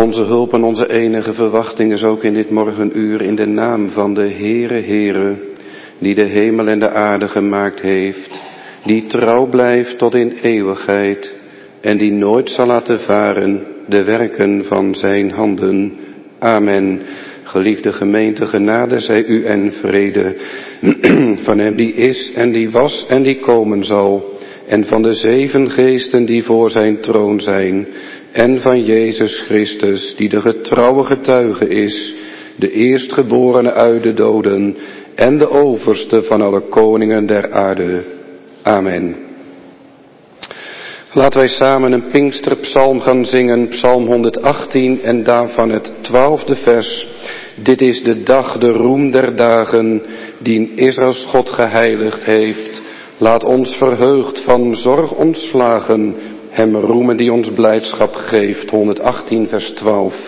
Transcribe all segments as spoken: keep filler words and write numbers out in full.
Onze hulp en onze enige verwachting is ook in dit morgenuur in de naam van de Heere Heere, die de hemel en de aarde gemaakt heeft, die trouw blijft tot in eeuwigheid en die nooit zal laten varen de werken van zijn handen. Amen. Geliefde gemeente, genade zij u en vrede van hem die is en die was en die komen zal, en van de zeven geesten die voor zijn troon zijn, en van Jezus Christus, die de getrouwe getuige is, de eerstgeborene uit de doden en de overste van alle koningen der aarde. Amen. Laten wij samen een Pinksterpsalm gaan zingen, Psalm honderdachttien en daarvan het twaalfde vers. Dit is de dag, de roem der dagen, die Israëls God geheiligd heeft. Laat ons verheugd van zorg ontslagen, hem roemen die ons blijdschap geeft. honderdachttien vers twaalf.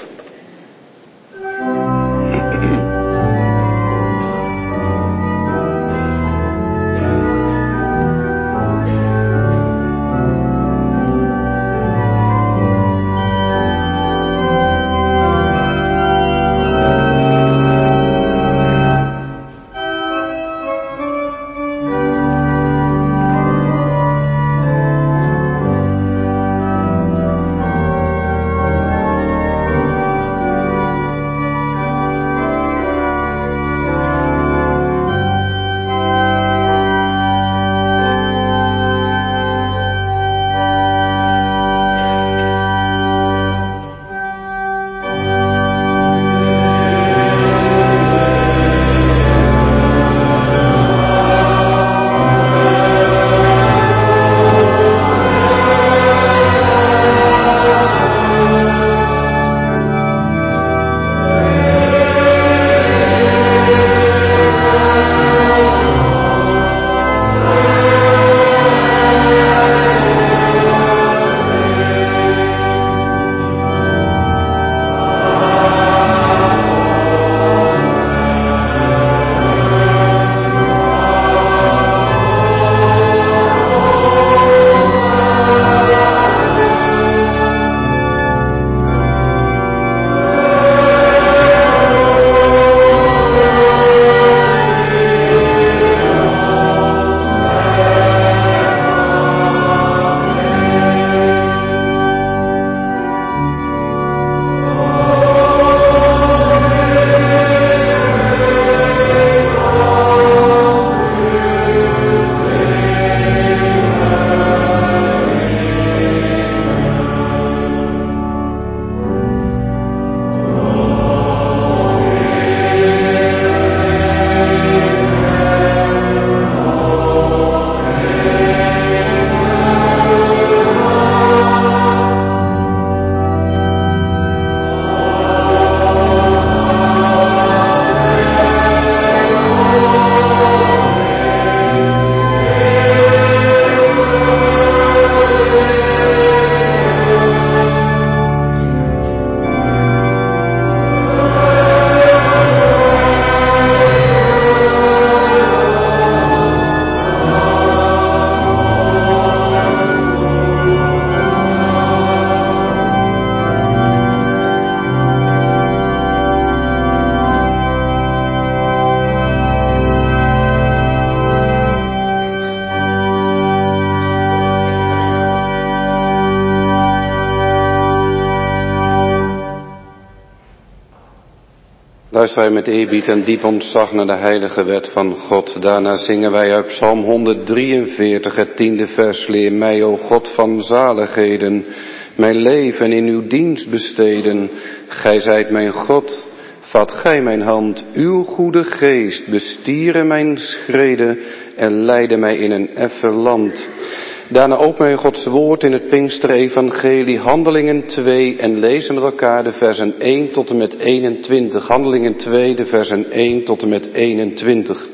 Luisteren wij met eerbied en diep ontzag naar de heilige wet van God. Daarna zingen wij uit Psalm honderddrieënveertig, het tiende vers. Leer mij, o God van zaligheden, mijn leven in uw dienst besteden. Gij zijt mijn God, vat gij mijn hand, uw goede geest, bestieren mijn schreden en leidde mij in een effen land. Daarna openen wij Gods woord in het Pinksterevangelie, Handelingen twee, en lezen met elkaar de versen één tot en met eenentwintig. Handelingen twee, de versen één tot en met eenentwintig.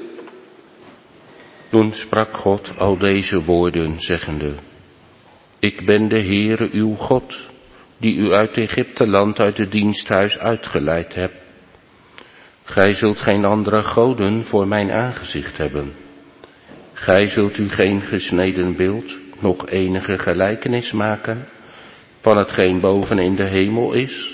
Toen sprak God al deze woorden, zeggende: Ik ben de Heere uw God, die u uit Egypte land uit het diensthuis uitgeleid hebt. Gij zult geen andere goden voor mijn aangezicht hebben. Gij zult u geen gesneden beeld, nog enige gelijkenis maken van hetgeen boven in de hemel is,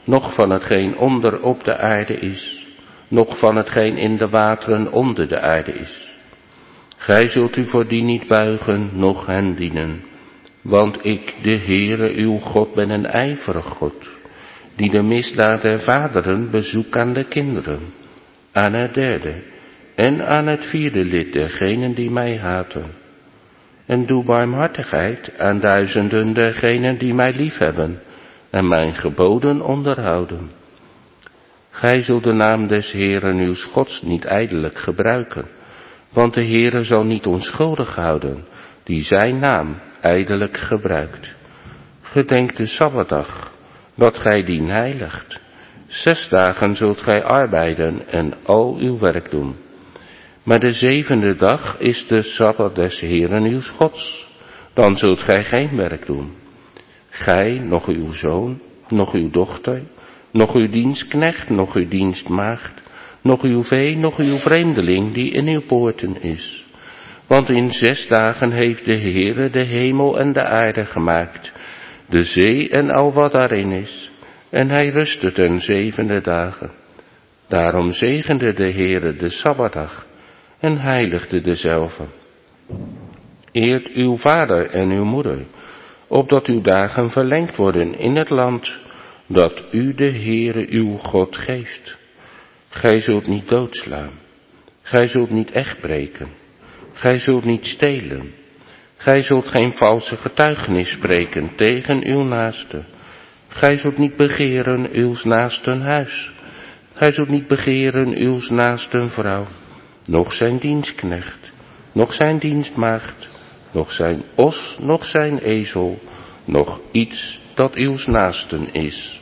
noch van hetgeen onder op de aarde is, noch van hetgeen in de wateren onder de aarde is. Gij zult u voor die niet buigen, noch hen dienen. Want ik, de Heere, uw God, ben een ijverig God, die de misdaad der vaderen bezoekt aan de kinderen, aan het derde en aan het vierde lid dergenen die mij haten. En doe barmhartigheid aan duizenden dergenen die mij liefhebben en mijn geboden onderhouden. Gij zult de naam des Heeren uw Gods niet ijdelijk gebruiken, want de Heere zal niet onschuldig houden, die zijn naam ijdelijk gebruikt. Gedenk de Sabbatdag, dat gij dien heiligt. Zes dagen zult gij arbeiden en al uw werk doen. Maar de zevende dag is de Sabbat des Heeren uw Gods. Dan zult gij geen werk doen. Gij, nog uw zoon, nog uw dochter, nog uw dienstknecht, nog uw dienstmaagd, nog uw vee, nog uw vreemdeling die in uw poorten is. Want in zes dagen heeft de Heere de hemel en de aarde gemaakt, de zee en al wat daarin is, en hij rustte ten zevende dagen. Daarom zegende de Heere de Sabbatdag en heiligde dezelve. Eert uw vader en uw moeder, opdat uw dagen verlengd worden in het land dat u de Heere uw God geeft. Gij zult niet doodslaan, gij zult niet echt breken, gij zult niet stelen, gij zult geen valse getuigenis spreken tegen uw naaste, gij zult niet begeren uws naasten huis, gij zult niet begeren uws naasten vrouw, noch zijn dienstknecht, noch zijn dienstmaagd, noch zijn os, noch zijn ezel, noch iets dat uws naasten is.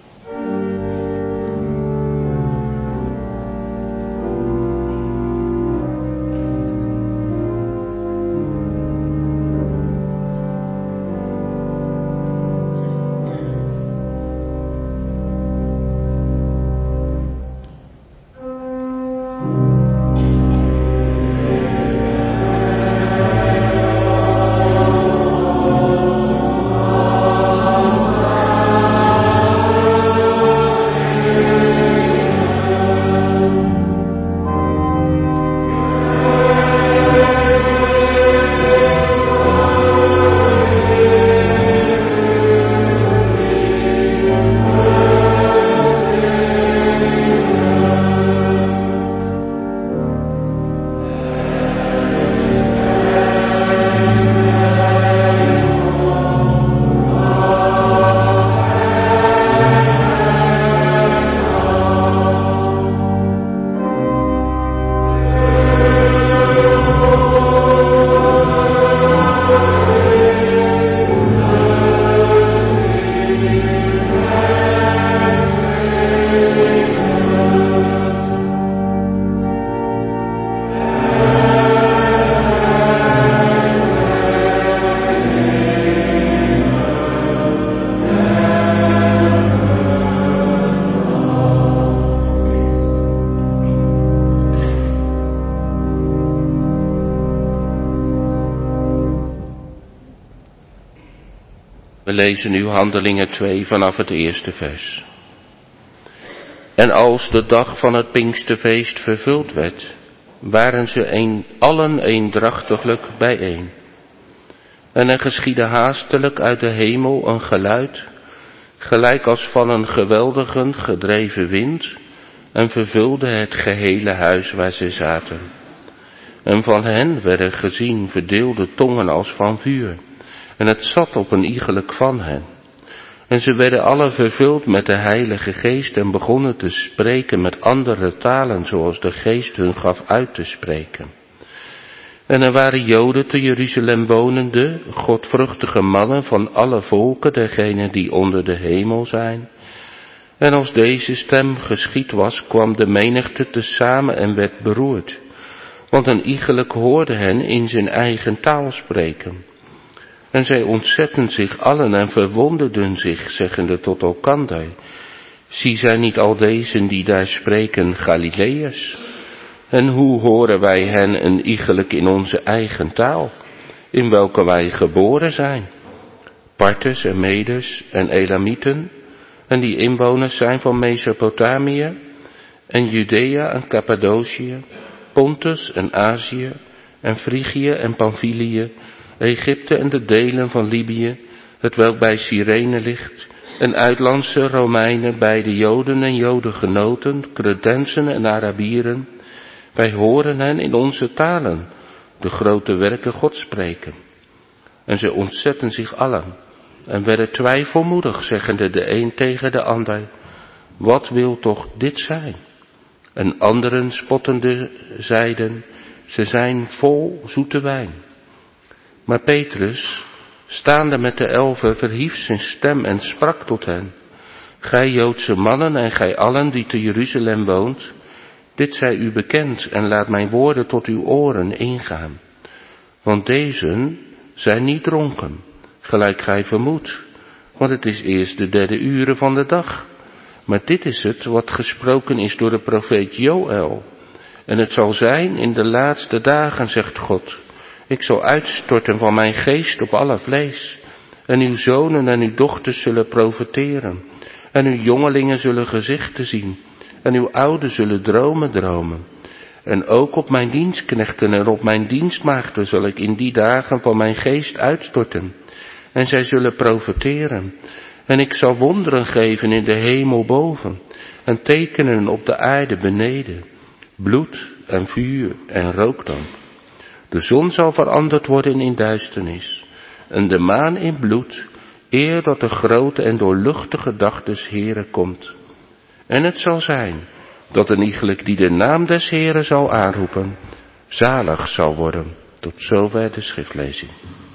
We lezen nu Handelingen twee vanaf het eerste vers. En als de dag van het Pinksterfeest vervuld werd, waren ze een, allen eendrachtiglijk bijeen. En er geschiedde haastelijk uit de hemel een geluid, gelijk als van een geweldige gedreven wind, en vervulde het gehele huis waar ze zaten. En van hen werden gezien verdeelde tongen als van vuur, en het zat op een iegelijk van hen. En ze werden alle vervuld met de Heilige Geest en begonnen te spreken met andere talen, zoals de Geest hun gaf uit te spreken. En er waren Joden te Jeruzalem wonende, godvruchtige mannen van alle volken, degenen die onder de hemel zijn. En als deze stem geschied was, kwam de menigte tezamen en werd beroerd, want een iegelijk hoorde hen in zijn eigen taal spreken. En zij ontzetten zich allen en verwonderden zich, zeggende tot elkander: zie, zijn niet al deze die daar spreken Galileërs? En hoe horen wij hen een iegelijk in onze eigen taal, in welke wij geboren zijn? Parters en Meders en Elamieten, en die inwoners zijn van Mesopotamië en Judea en Cappadocië, Pontus en Azië en Frigië en Pamphylië, Egypte en de delen van Libië, hetwelk bij Cyrene ligt, en uitlandse Romeinen, beide Joden en Jodengenoten, Cretensen en Arabieren. Wij horen hen in onze talen de grote werken Gods spreken. En ze ontzetten zich allen en werden twijfelmoedig, zeggende de een tegen de ander: wat wil toch dit zijn? En anderen spottende zeiden: ze zijn vol zoete wijn. Maar Petrus, staande met de elfen, verhief zijn stem en sprak tot hen: gij Joodse mannen en gij allen die te Jeruzalem woont, dit zij u bekend en laat mijn woorden tot uw oren ingaan. Want dezen zijn niet dronken, gelijk gij vermoedt, want het is eerst de derde uren van de dag. Maar dit is het wat gesproken is door de profeet Joël. En het zal zijn in de laatste dagen, zegt God, ik zal uitstorten van mijn geest op alle vlees. En uw zonen en uw dochters zullen profeteren. En uw jongelingen zullen gezichten zien. En uw ouden zullen dromen dromen. En ook op mijn dienstknechten en op mijn dienstmaagden zal ik in die dagen van mijn geest uitstorten. En zij zullen profeteren. En ik zal wonderen geven in de hemel boven. En tekenen op de aarde beneden. Bloed en vuur en rookdamp. De zon zal veranderd worden in duisternis. En de maan in bloed, eer dat de grote en doorluchtige dag des Heeren komt. En het zal zijn dat een iegelijk die de naam des Heeren zal aanroepen, zalig zal worden. Tot zover de schriftlezing.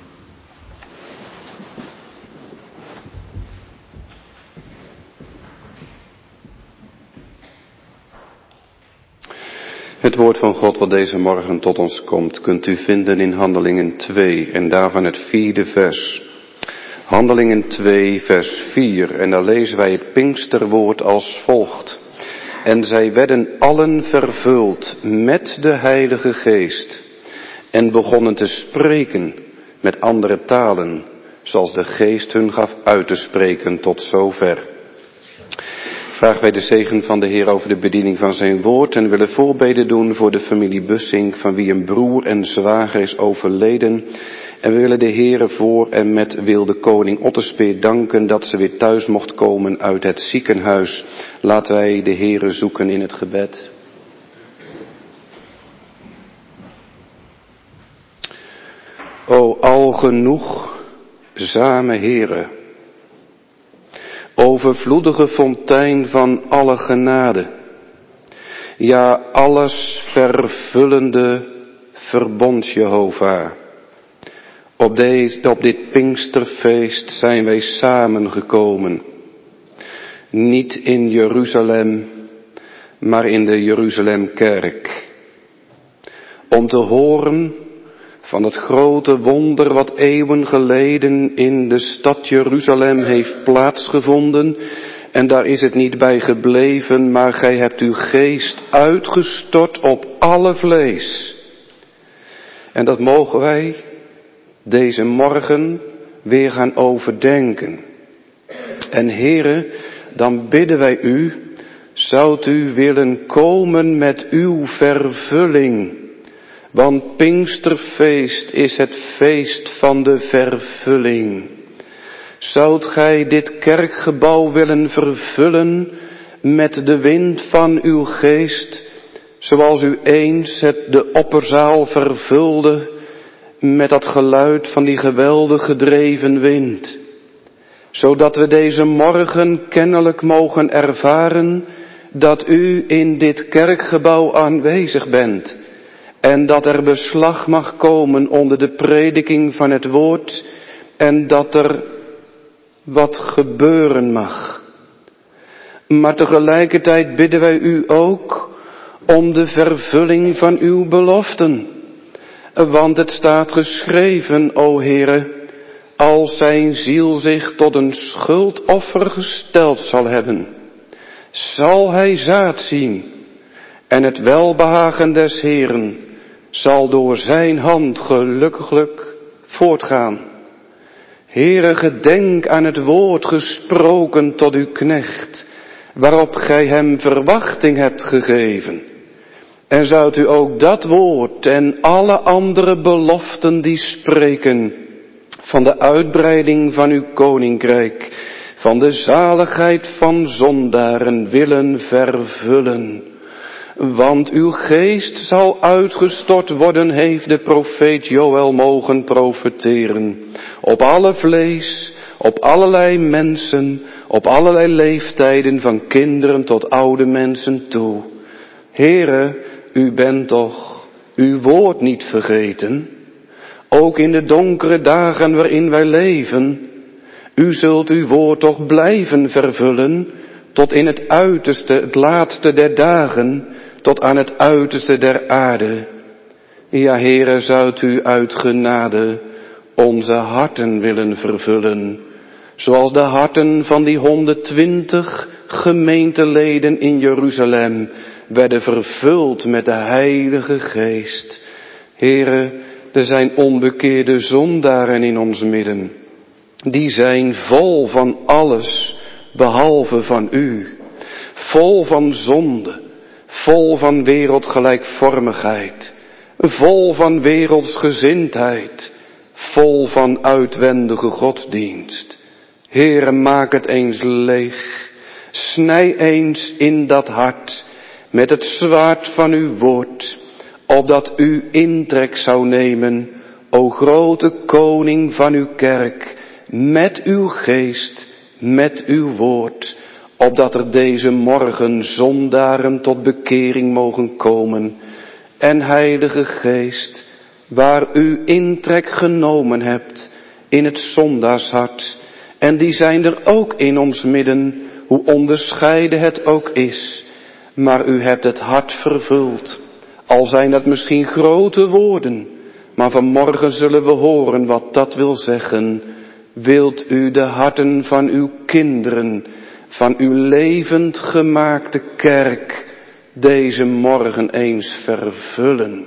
Het woord van God wat deze morgen tot ons komt, kunt u vinden in Handelingen twee en daarvan het vierde vers. Handelingen twee vers vier, en daar lezen wij het Pinksterwoord als volgt. En zij werden allen vervuld met de Heilige Geest en begonnen te spreken met andere talen, zoals de Geest hun gaf uit te spreken. Tot zover. Vragen wij de zegen van de Heer over de bediening van zijn woord en willen voorbeden doen voor de familie Bussink, van wie een broer en zwager is overleden. En we willen de Heere voor en met wilde koning Otterspeer danken dat ze weer thuis mocht komen uit het ziekenhuis. Laten wij de Heere zoeken in het gebed. O algenoegzame Heere, overvloedige fontein van alle genade, ja alles vervullende verbond Jehovah. Op, deze, op dit Pinksterfeest zijn wij samengekomen. Niet in Jeruzalem, maar in de Jeruzalemkerk. Om te horen van het grote wonder wat eeuwen geleden in de stad Jeruzalem heeft plaatsgevonden. En daar is het niet bij gebleven, maar gij hebt uw geest uitgestort op alle vlees. En dat mogen wij deze morgen weer gaan overdenken. En Heere, dan bidden wij u, zoudt u willen komen met uw vervulling. Want Pinksterfeest is het feest van de vervulling. Zoudt gij dit kerkgebouw willen vervullen met de wind van uw geest, zoals u eens het de opperzaal vervulde met dat geluid van die geweldig gedreven wind, zodat we deze morgen kennelijk mogen ervaren dat u in dit kerkgebouw aanwezig bent en dat er beslag mag komen onder de prediking van het woord en dat er wat gebeuren mag. Maar tegelijkertijd bidden wij u ook om de vervulling van uw beloften. Want het staat geschreven, o Heere, als zijn ziel zich tot een schuldoffer gesteld zal hebben, zal hij zaad zien en het welbehagen des Heeren zal door zijn hand gelukkiglijk voortgaan. Heere, gedenk aan het woord gesproken tot uw knecht, waarop gij hem verwachting hebt gegeven. En zoudt u ook dat woord en alle andere beloften die spreken van de uitbreiding van uw koninkrijk, van de zaligheid van zondaren willen vervullen. Want uw geest zal uitgestort worden, heeft de profeet Joël mogen profeteren. Op alle vlees, op allerlei mensen, op allerlei leeftijden, van kinderen tot oude mensen toe. Heere, u bent toch uw woord niet vergeten, ook in de donkere dagen waarin wij leven. U zult uw woord toch blijven vervullen, tot in het uiterste, het laatste der dagen, tot aan het uiterste der aarde. Ja, Heere, zoudt u uit genade onze harten willen vervullen, zoals de harten van die honderdtwintig gemeenteleden in Jeruzalem werden vervuld met de Heilige Geest. Heere, er zijn onbekeerde zondaren in ons midden. Die zijn vol van alles behalve van u. Vol van zonde, vol van wereldgelijkvormigheid, vol van wereldsgezindheid, vol van uitwendige godsdienst. Heere, maak het eens leeg. Snij eens in dat hart met het zwaard van uw woord, opdat u intrek zou nemen, o grote koning van uw kerk, met uw geest, met uw woord, opdat er deze morgen zondaren tot bekering mogen komen. En Heilige Geest, waar u intrek genomen hebt in het zondaarshart, en die zijn er ook in ons midden, hoe onderscheiden het ook is, maar u hebt het hart vervuld. Al zijn dat misschien grote woorden, maar vanmorgen zullen we horen wat dat wil zeggen. Wilt u de harten van uw kinderen, van uw levend gemaakte kerk, deze morgen eens vervullen?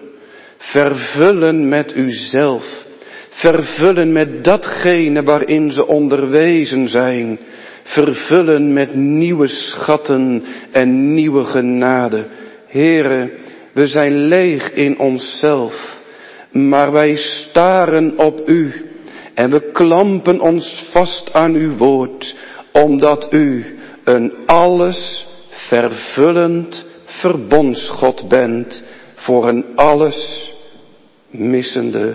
Vervullen met uzelf. Vervullen met datgene waarin ze onderwezen zijn. Vervullen met nieuwe schatten en nieuwe genade. Heere, we zijn leeg in onszelf, maar wij staren op u en we klampen ons vast aan uw woord, omdat u een alles vervullend verbondsgod bent voor een alles missende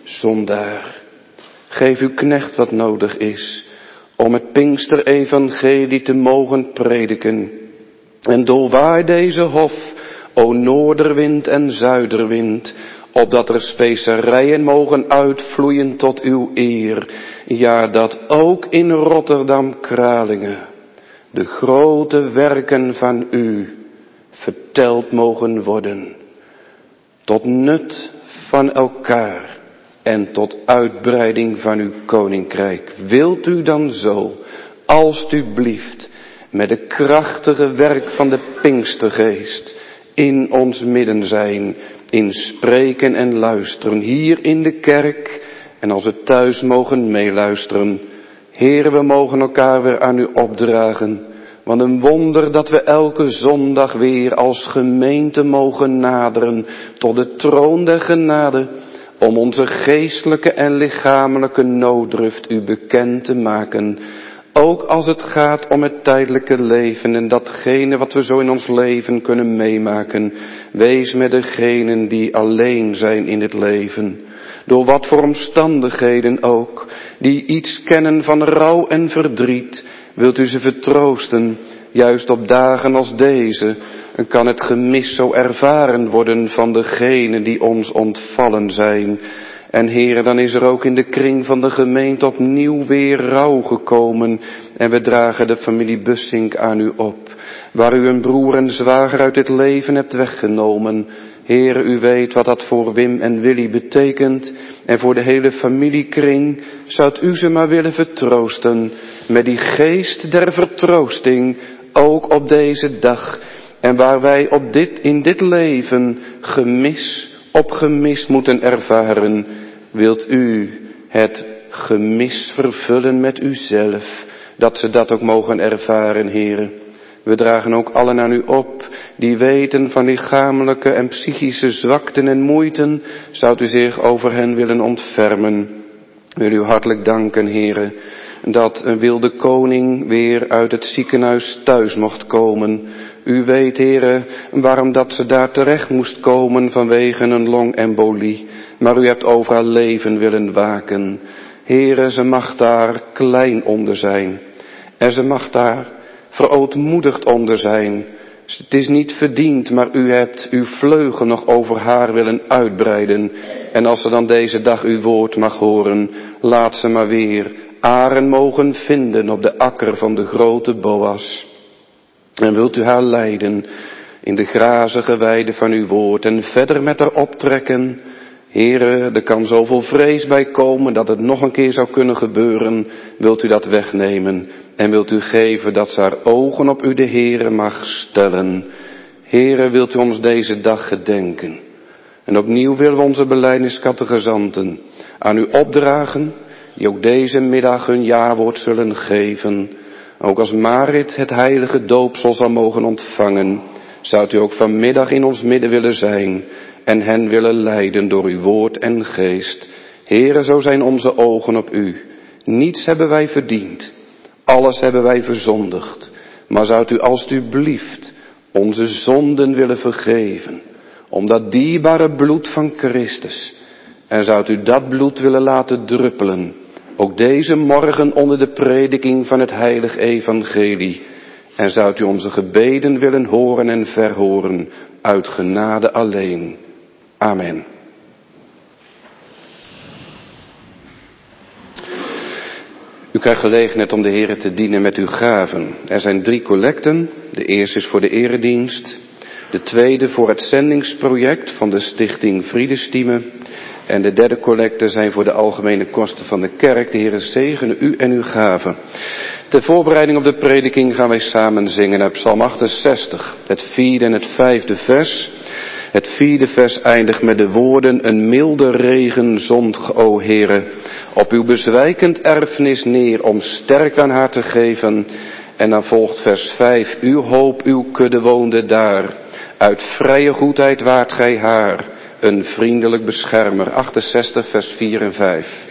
zondaar. Geef uw knecht wat nodig is om het Pinksterevangelie te mogen prediken. En doorwaai deze hof, o noorderwind en zuiderwind, opdat er specerijen mogen uitvloeien tot uw eer. Ja, dat ook in Rotterdam-Kralingen de grote werken van u verteld mogen worden. Tot nut van elkaar en tot uitbreiding van uw koninkrijk. Wilt u dan zo, alstublieft, met de krachtige werk van de Pinkstergeest in ons midden zijn, in spreken en luisteren, hier in de kerk en als we thuis mogen meeluisteren. Heere, we mogen elkaar weer aan u opdragen. Wat een wonder dat we elke zondag weer als gemeente mogen naderen tot de troon der genade, om onze geestelijke en lichamelijke nooddruft u bekend te maken. Ook als het gaat om het tijdelijke leven en datgene wat we zo in ons leven kunnen meemaken. Wees met degenen die alleen zijn in het leven. Door wat voor omstandigheden ook, die iets kennen van rouw en verdriet, wilt u ze vertroosten. Juist op dagen als deze kan het gemis zo ervaren worden van degenen die ons ontvallen zijn. En Heere, dan is er ook in de kring van de gemeente opnieuw weer rouw gekomen. En we dragen de familie Bussink aan u op, waar u een broer en zwager uit het leven hebt weggenomen. Heere, u weet wat dat voor Wim en Willy betekent. En voor de hele familiekring zoudt u ze maar willen vertroosten met die geest der vertroosting, ook op deze dag. En waar wij op dit, in dit leven gemis op gemis moeten ervaren, wilt u het gemis vervullen met uzelf, dat ze dat ook mogen ervaren, Heere. We dragen ook allen aan u op, die weten van lichamelijke en psychische zwakten en moeiten, zou u zich over hen willen ontfermen. Wil u hartelijk danken, Heere, dat een wilde koning weer uit het ziekenhuis thuis mocht komen. U weet, Heere, waarom dat ze daar terecht moest komen vanwege een longembolie. Maar u hebt over haar leven willen waken. Heere, ze mag daar klein onder zijn. En ze mag daar verootmoedigd onder zijn. Het is niet verdiend, maar u hebt uw vleugel nog over haar willen uitbreiden. En als ze dan deze dag uw woord mag horen, laat ze maar weer aren mogen vinden op de akker van de grote Boas. En wilt u haar leiden in de grazige weide van uw woord en verder met haar optrekken. Heere, er kan zoveel vrees bij komen dat het nog een keer zou kunnen gebeuren. Wilt u dat wegnemen en wilt u geven dat ze haar ogen op u de Heere mag stellen. Heere, wilt u ons deze dag gedenken. En opnieuw willen we onze belijdeniscategezanten aan u opdragen, die ook deze middag hun jawoord zullen geven. Ook als Marit het heilige doopsel zal mogen ontvangen, zou u ook vanmiddag in ons midden willen zijn en hen willen leiden door uw woord en geest. Heere, zo zijn onze ogen op u. Niets hebben wij verdiend, alles hebben wij verzondigd. Maar zou u alstublieft onze zonden willen vergeven, om dat dierbare bloed van Christus. En zou u dat bloed willen laten druppelen, ook deze morgen onder de prediking van het heilig evangelie. En zou u onze gebeden willen horen en verhoren, uit genade alleen. Amen. U krijgt gelegenheid om de Heere te dienen met uw gaven. Er zijn drie collecten. De eerste is voor de eredienst. De tweede voor het zendingsproject van de stichting Vriendestieme. En de derde collecte zijn voor de algemene kosten van de kerk. De Heere zegene u en uw gaven. Ter voorbereiding op de prediking gaan wij samen zingen uit Psalm achtenzestig. Het vierde en het vijfde vers. Het vierde vers eindigt met de woorden: een milde regen zond, o Heere, op uw bezwijkend erfenis neer om sterk aan haar te geven. En dan volgt vers vijf. Uw hoop, uw kudde woonde daar. Uit vrije goedheid waart gij haar, een vriendelijk beschermer. achtenzestig vers vier en vijf.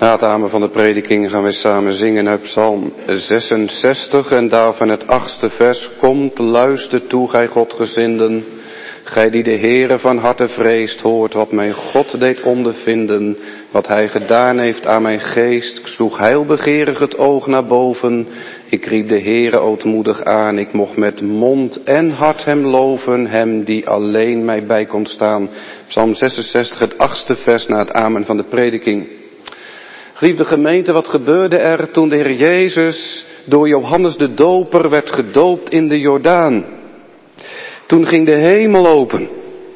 Na het amen van de prediking gaan wij samen zingen uit Psalm zesenzestig en daarvan het achtste vers. Komt, luister toe, gij Godgezinden, gij die de Heere van harte vreest, hoort wat mijn God deed ondervinden, wat hij gedaan heeft aan mijn geest. Ik sloeg heilbegeerig het oog naar boven, ik riep de Heere ootmoedig aan, ik mocht met mond en hart hem loven, hem die alleen mij bij kon staan. Psalm zesenzestig, het achtste vers na het amen van de prediking. Geliefde gemeente, wat gebeurde er toen de Heer Jezus door Johannes de Doper werd gedoopt in de Jordaan? Toen ging de hemel open.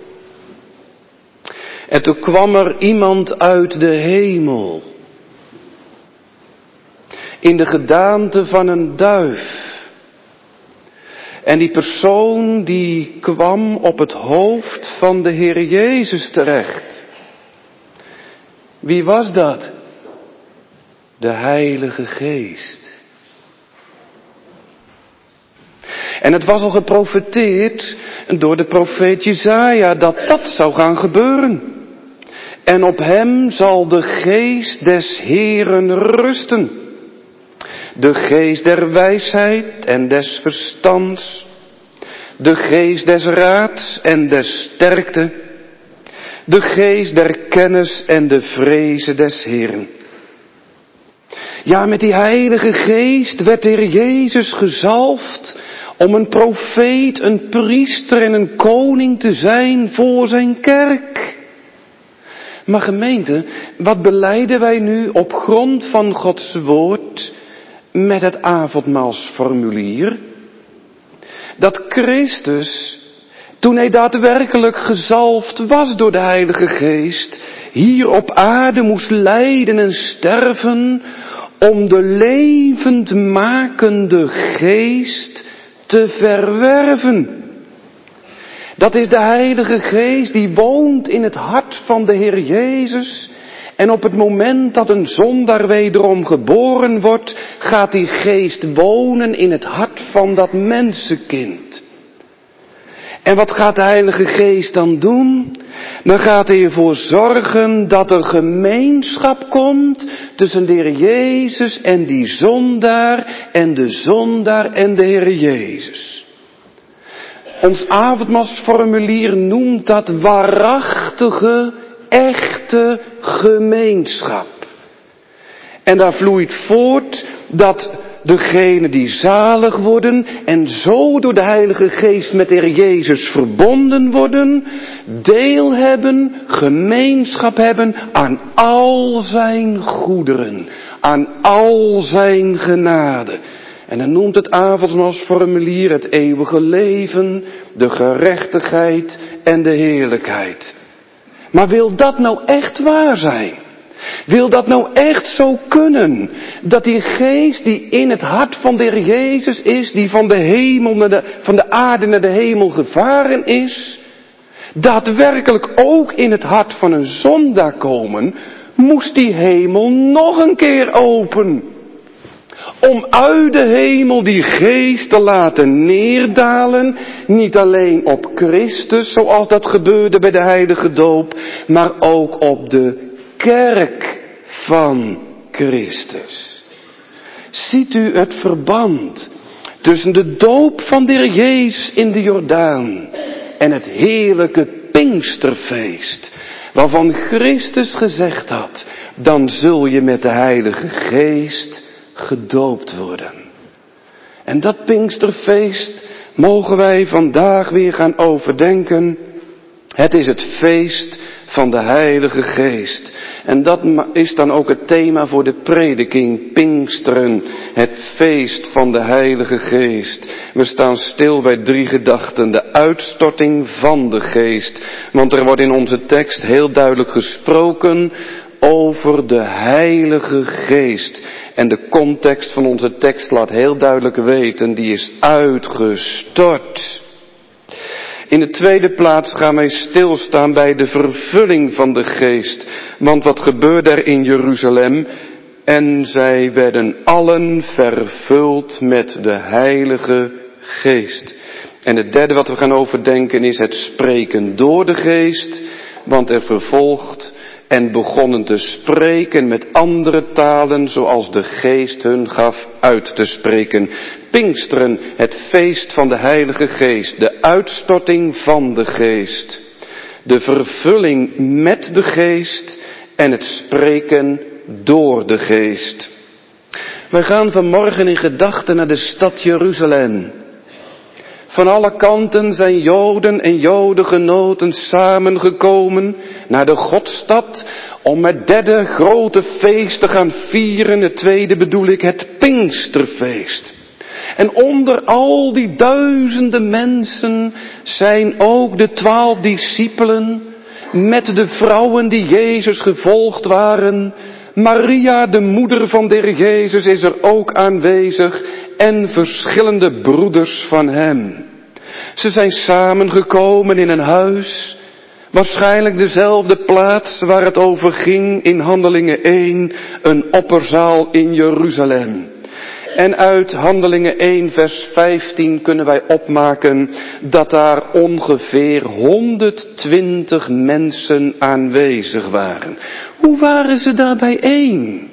En toen kwam er iemand uit de hemel. In de gedaante van een duif. En die persoon die kwam op het hoofd van de Heer Jezus terecht. Wie was dat? De Heilige Geest. En het was al geprofeteerd door de profeet Jesaja dat dat zou gaan gebeuren. En op hem zal de geest des Heeren rusten. De geest der wijsheid en des verstands. De geest des raads en des sterkte. De geest der kennis en de vreze des Heeren. Ja, met die Heilige Geest werd de Heer Jezus gezalfd om een profeet, een priester en een koning te zijn voor zijn kerk. Maar gemeente, wat belijden wij nu op grond van Gods woord met het avondmaalsformulier? Dat Christus, toen hij daadwerkelijk gezalfd was door de Heilige Geest, hier op aarde moest lijden en sterven om de levendmakende geest te verwerven. Dat is de Heilige Geest die woont in het hart van de Heer Jezus. En op het moment dat een zondaar wederom geboren wordt, gaat die geest wonen in het hart van dat mensenkind. En wat gaat de Heilige Geest dan doen? Dan gaat hij ervoor zorgen dat er gemeenschap komt tussen de Heer Jezus en die zondaar en de zondaar en de Heer Jezus. Ons avondmaalsformulier noemt dat waarachtige, echte gemeenschap. En daar vloeit voort dat degenen die zalig worden en zo door de Heilige Geest met de Heer Jezus verbonden worden, deel hebben, gemeenschap hebben aan al zijn goederen, aan al zijn genade. En dan noemt het avondmaalsformulier het eeuwige leven, de gerechtigheid en de heerlijkheid. Maar wil dat nou echt waar zijn? Wil dat nou echt zo kunnen? Dat die geest die in het hart van de Heer Jezus is, die van de hemel naar de, van de aarde naar de hemel gevaren is, daadwerkelijk ook in het hart van een zondaar komen, moest die hemel nog een keer open. Om uit de hemel die geest te laten neerdalen, niet alleen op Christus, zoals dat gebeurde bij de heilige doop, maar ook op de kerk van Christus. Ziet u het verband tussen de doop van de Heer Jezus in de Jordaan en het heerlijke Pinksterfeest, waarvan Christus gezegd had, dan zul je met de Heilige Geest gedoopt worden. En dat Pinksterfeest mogen wij vandaag weer gaan overdenken. Het is het feest van de Heilige Geest. En dat is dan ook het thema voor de prediking, Pinksteren, het feest van de Heilige Geest. We staan stil bij drie gedachten, de uitstorting van de Geest. Want er wordt in onze tekst heel duidelijk gesproken over de Heilige Geest. En de context van onze tekst laat heel duidelijk weten, die is uitgestort. In de tweede plaats gaan wij stilstaan bij de vervulling van de Geest. Want wat gebeurde er in Jeruzalem? En zij werden allen vervuld met de Heilige Geest. En het derde wat we gaan overdenken is het spreken door de Geest. Want er vervolgt en begonnen te spreken met andere talen zoals de Geest hun gaf uit te spreken. Pinksteren, het feest van de Heilige Geest, de uitstorting van de Geest, de vervulling met de Geest en het spreken door de Geest. Wij gaan vanmorgen in gedachten naar de stad Jeruzalem. Van alle kanten zijn Joden en Jodengenoten samengekomen naar de Godstad om het derde grote feest te gaan vieren. Het tweede bedoel ik, het Pinksterfeest. En onder al die duizenden mensen zijn ook de twaalf discipelen met de vrouwen die Jezus gevolgd waren. Maria, de moeder van de Heer Jezus, is er ook aanwezig en verschillende broeders van hem. Ze zijn samengekomen in een huis, waarschijnlijk dezelfde plaats waar het over ging in Handelingen één, een opperzaal in Jeruzalem. En uit Handelingen één vers vijftien kunnen wij opmaken dat daar ongeveer honderdtwintig mensen aanwezig waren. Hoe waren ze daar bijeen?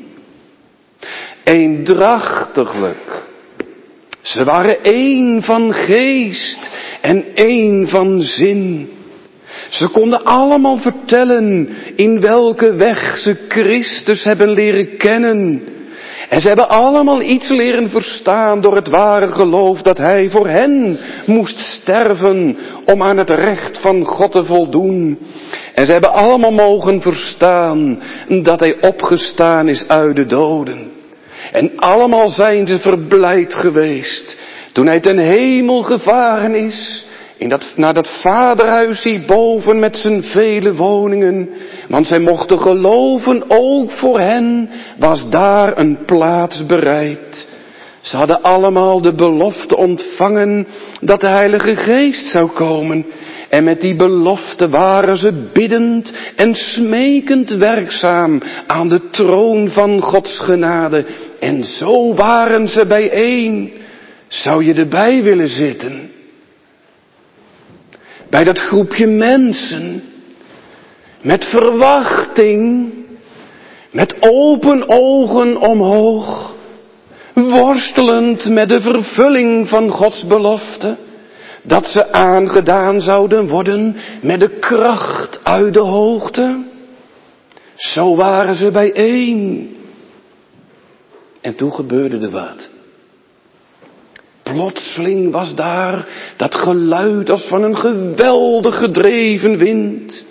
Eendrachtiglijk. Ze waren één van geest en één van zin. Ze konden allemaal vertellen in welke weg ze Christus hebben leren kennen. En ze hebben allemaal iets leren verstaan door het ware geloof dat hij voor hen moest sterven om aan het recht van God te voldoen. En ze hebben allemaal mogen verstaan dat hij opgestaan is uit de doden. En allemaal zijn ze verblijd geweest toen hij ten hemel gevaren is. In dat, naar dat vaderhuis hierboven met zijn vele woningen. Want zij mochten geloven, ook voor hen was daar een plaats bereid. Ze hadden allemaal de belofte ontvangen dat de Heilige Geest zou komen. En met die belofte waren ze biddend en smekend werkzaam aan de troon van Gods genade. En zo waren ze bijeen. Zou je erbij willen zitten? Bij dat groepje mensen, met verwachting, met open ogen omhoog, worstelend met de vervulling van Gods belofte, dat ze aangedaan zouden worden met de kracht uit de hoogte. Zo waren ze bijeen. En toen gebeurde er wat. Plotseling was daar dat geluid als van een geweldig gedreven wind.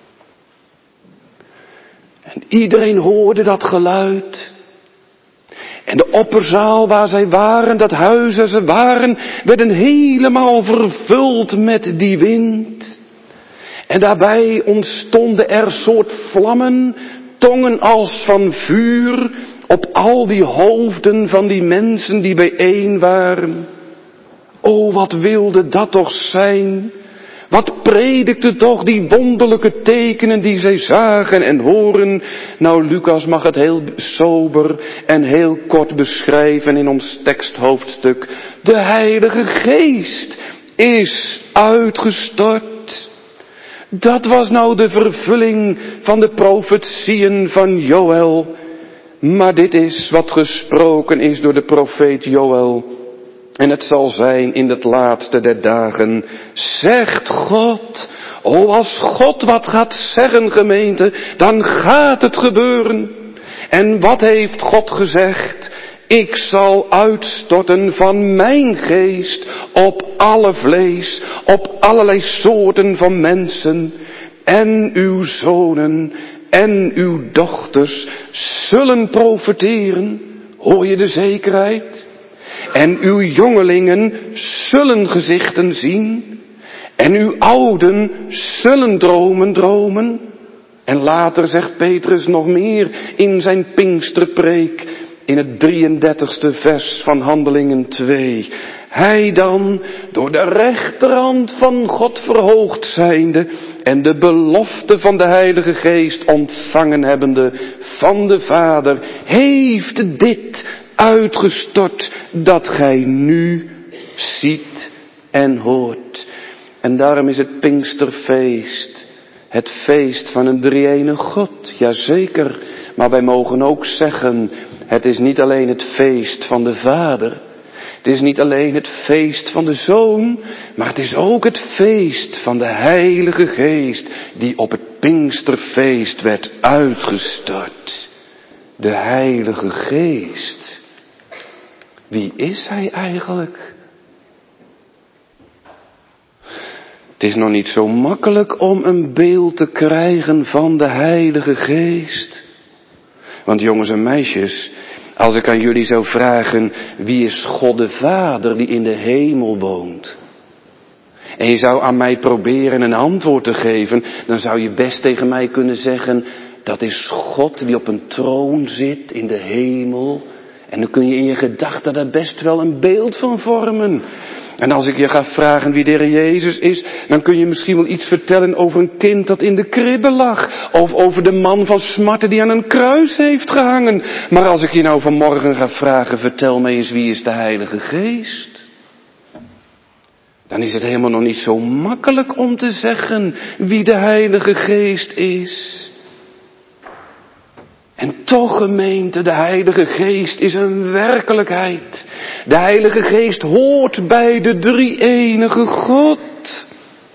En iedereen hoorde dat geluid. En de opperzaal waar zij waren, dat huis waar ze waren, werden helemaal vervuld met die wind. En daarbij ontstonden er soort vlammen, tongen als van vuur, op al die hoofden van die mensen die bijeen waren. O, wat wilde dat toch zijn? Wat predikte toch die wonderlijke tekenen die zij zagen en horen? Nou, Lucas mag het heel sober en heel kort beschrijven in ons teksthoofdstuk. De Heilige Geest is uitgestort. Dat was nou de vervulling van de profetieën van Joël. Maar dit is wat gesproken is door de profeet Joël. En het zal zijn in het laatste der dagen, zegt God. O, als God wat gaat zeggen, gemeente, dan gaat het gebeuren. En wat heeft God gezegd? Ik zal uitstorten van mijn geest op alle vlees, op allerlei soorten van mensen. En uw zonen en uw dochters zullen profeteren. Hoor je de zekerheid? En uw jongelingen zullen gezichten zien. En uw ouden zullen dromen dromen. En later zegt Petrus nog meer in zijn Pinksterpreek, in het drieëndertigste vers van Handelingen twee. Hij dan, door de rechterhand van God verhoogd zijnde en de belofte van de Heilige Geest ontvangen hebbende van de Vader, heeft dit uitgestort dat gij nu ziet en hoort. En daarom is het Pinksterfeest het feest van een drie-enige God. Jazeker, maar wij mogen ook zeggen, het is niet alleen het feest van de Vader. Het is niet alleen het feest van de Zoon, maar het is ook het feest van de Heilige Geest die op het Pinksterfeest werd uitgestort. De Heilige Geest. Wie is Hij eigenlijk? Het is nog niet zo makkelijk om een beeld te krijgen van de Heilige Geest. Want jongens en meisjes, als ik aan jullie zou vragen, wie is God de Vader die in de hemel woont? En je zou aan mij proberen een antwoord te geven, dan zou je best tegen mij kunnen zeggen, dat is God die op een troon zit in de hemel. En dan kun je in je gedachten daar best wel een beeld van vormen. En als ik je ga vragen wie de Heer Jezus is, dan kun je misschien wel iets vertellen over een kind dat in de kribbe lag. Of over de man van smarten die aan een kruis heeft gehangen. Maar als ik je nou vanmorgen ga vragen, vertel mij eens wie is de Heilige Geest? Dan is het helemaal nog niet zo makkelijk om te zeggen wie de Heilige Geest is. En toch, gemeente, de Heilige Geest is een werkelijkheid. De Heilige Geest hoort bij de drie-enige God.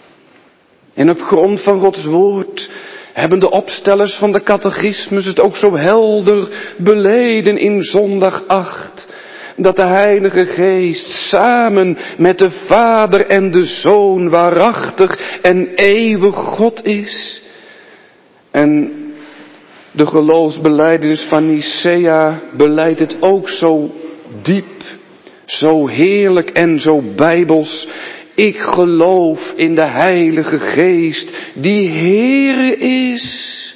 En op grond van Gods woord hebben de opstellers van de catechismus het ook zo helder beleden in zondag acht. Dat de Heilige Geest samen met de Vader en de Zoon waarachtig en eeuwig God is. En de geloofsbelijdenis van Nicea beleidt het ook zo diep, zo heerlijk en zo bijbels. Ik geloof in de Heilige Geest die Heere is,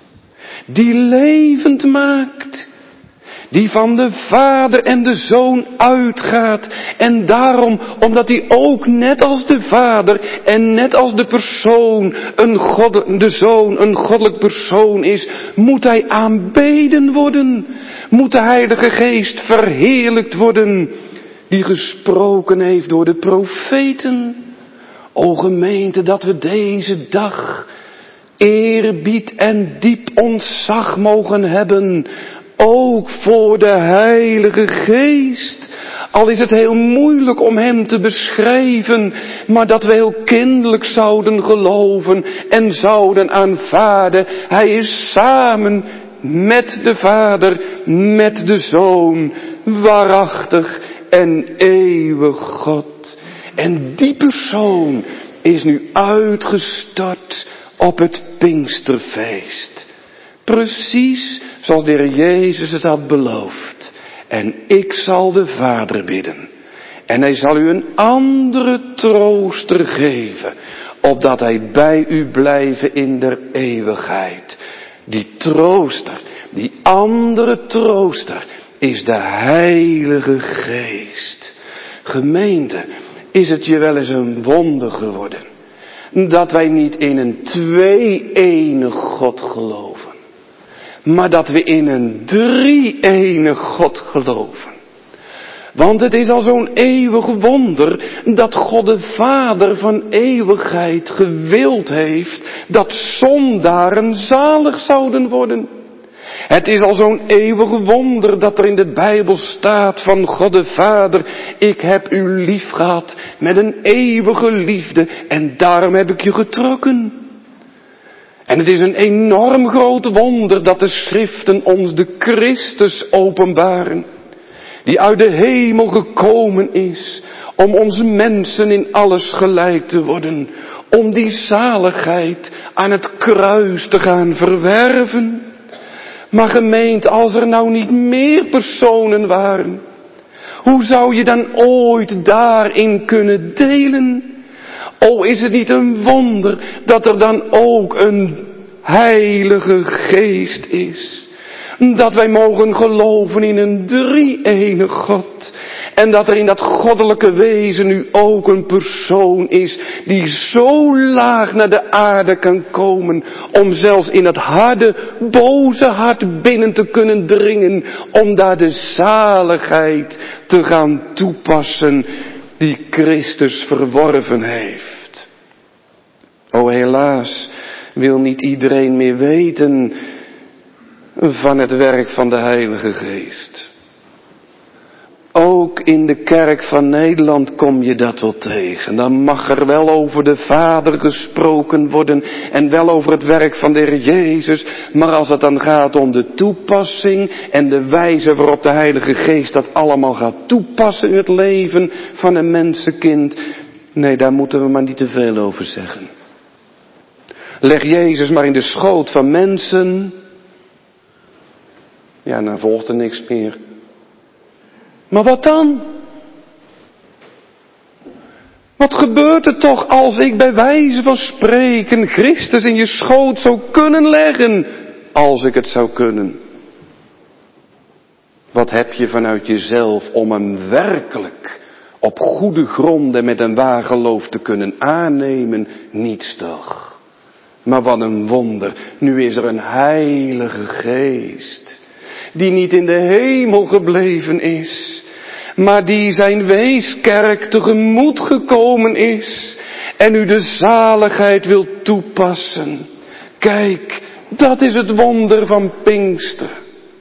die levend maakt, die van de Vader en de Zoon uitgaat. En daarom, omdat hij ook net als de Vader en net als de persoon, een God, de Zoon, een goddelijk persoon is, moet hij aanbeden worden. Moet de Heilige Geest verheerlijkt worden, die gesproken heeft door de profeten. O gemeente, dat we deze dag eerbied en diep ontzag mogen hebben, ook voor de Heilige Geest. Al is het heel moeilijk om Hem te beschrijven, maar dat we heel kinderlijk zouden geloven en zouden aanvaarden. Hij is samen met de Vader, met de Zoon, waarachtig en eeuwig God. En die persoon is nu uitgestort op het Pinksterfeest. Precies zoals de Heer Jezus het had beloofd. En ik zal de Vader bidden. En hij zal u een andere trooster geven, opdat hij bij u blijven in der eeuwigheid. Die trooster, die andere trooster, is de Heilige Geest. Gemeente, is het je wel eens een wonder geworden dat wij niet in een twee-enig God geloven, maar dat we in een drie-enig God geloven. Want het is al zo'n eeuwig wonder dat God de Vader van eeuwigheid gewild heeft dat zondaren zalig zouden worden. Het is al zo'n eeuwig wonder dat er in de Bijbel staat van God de Vader: ik heb u lief gehad met een eeuwige liefde en daarom heb ik je getrokken. En het is een enorm groot wonder dat de schriften ons de Christus openbaren, die uit de hemel gekomen is om onze mensen in alles gelijk te worden, om die zaligheid aan het kruis te gaan verwerven. Maar gemeente, als er nou niet meer personen waren, hoe zou je dan ooit daarin kunnen delen? O, is het niet een wonder dat er dan ook een Heilige Geest is? Dat wij mogen geloven in een drie-enig God. En dat er in dat goddelijke wezen nu ook een persoon is die zo laag naar de aarde kan komen om zelfs in het harde, boze hart binnen te kunnen dringen, om daar de zaligheid te gaan toepassen die Christus verworven heeft. O helaas, wil niet iedereen meer weten van het werk van de Heilige Geest. Ook in de kerk van Nederland kom je dat wel tegen. Dan mag er wel over de Vader gesproken worden en wel over het werk van de Heer Jezus. Maar als het dan gaat om de toepassing en de wijze waarop de Heilige Geest dat allemaal gaat toepassen in het leven van een mensenkind. Nee, daar moeten we maar niet te veel over zeggen. Leg Jezus maar in de schoot van mensen. Ja, dan volgt er niks meer. Maar wat dan? Wat gebeurt er toch als ik bij wijze van spreken Christus in je schoot zou kunnen leggen? Als ik het zou kunnen. Wat heb je vanuit jezelf om hem werkelijk op goede gronden met een waar geloof te kunnen aannemen? Niets toch. Maar wat een wonder. Nu is er een Heilige Geest. Die niet in de hemel gebleven is, maar die zijn weeskerk tegemoet gekomen is en u de zaligheid wil toepassen. Kijk, dat is het wonder van Pinkster.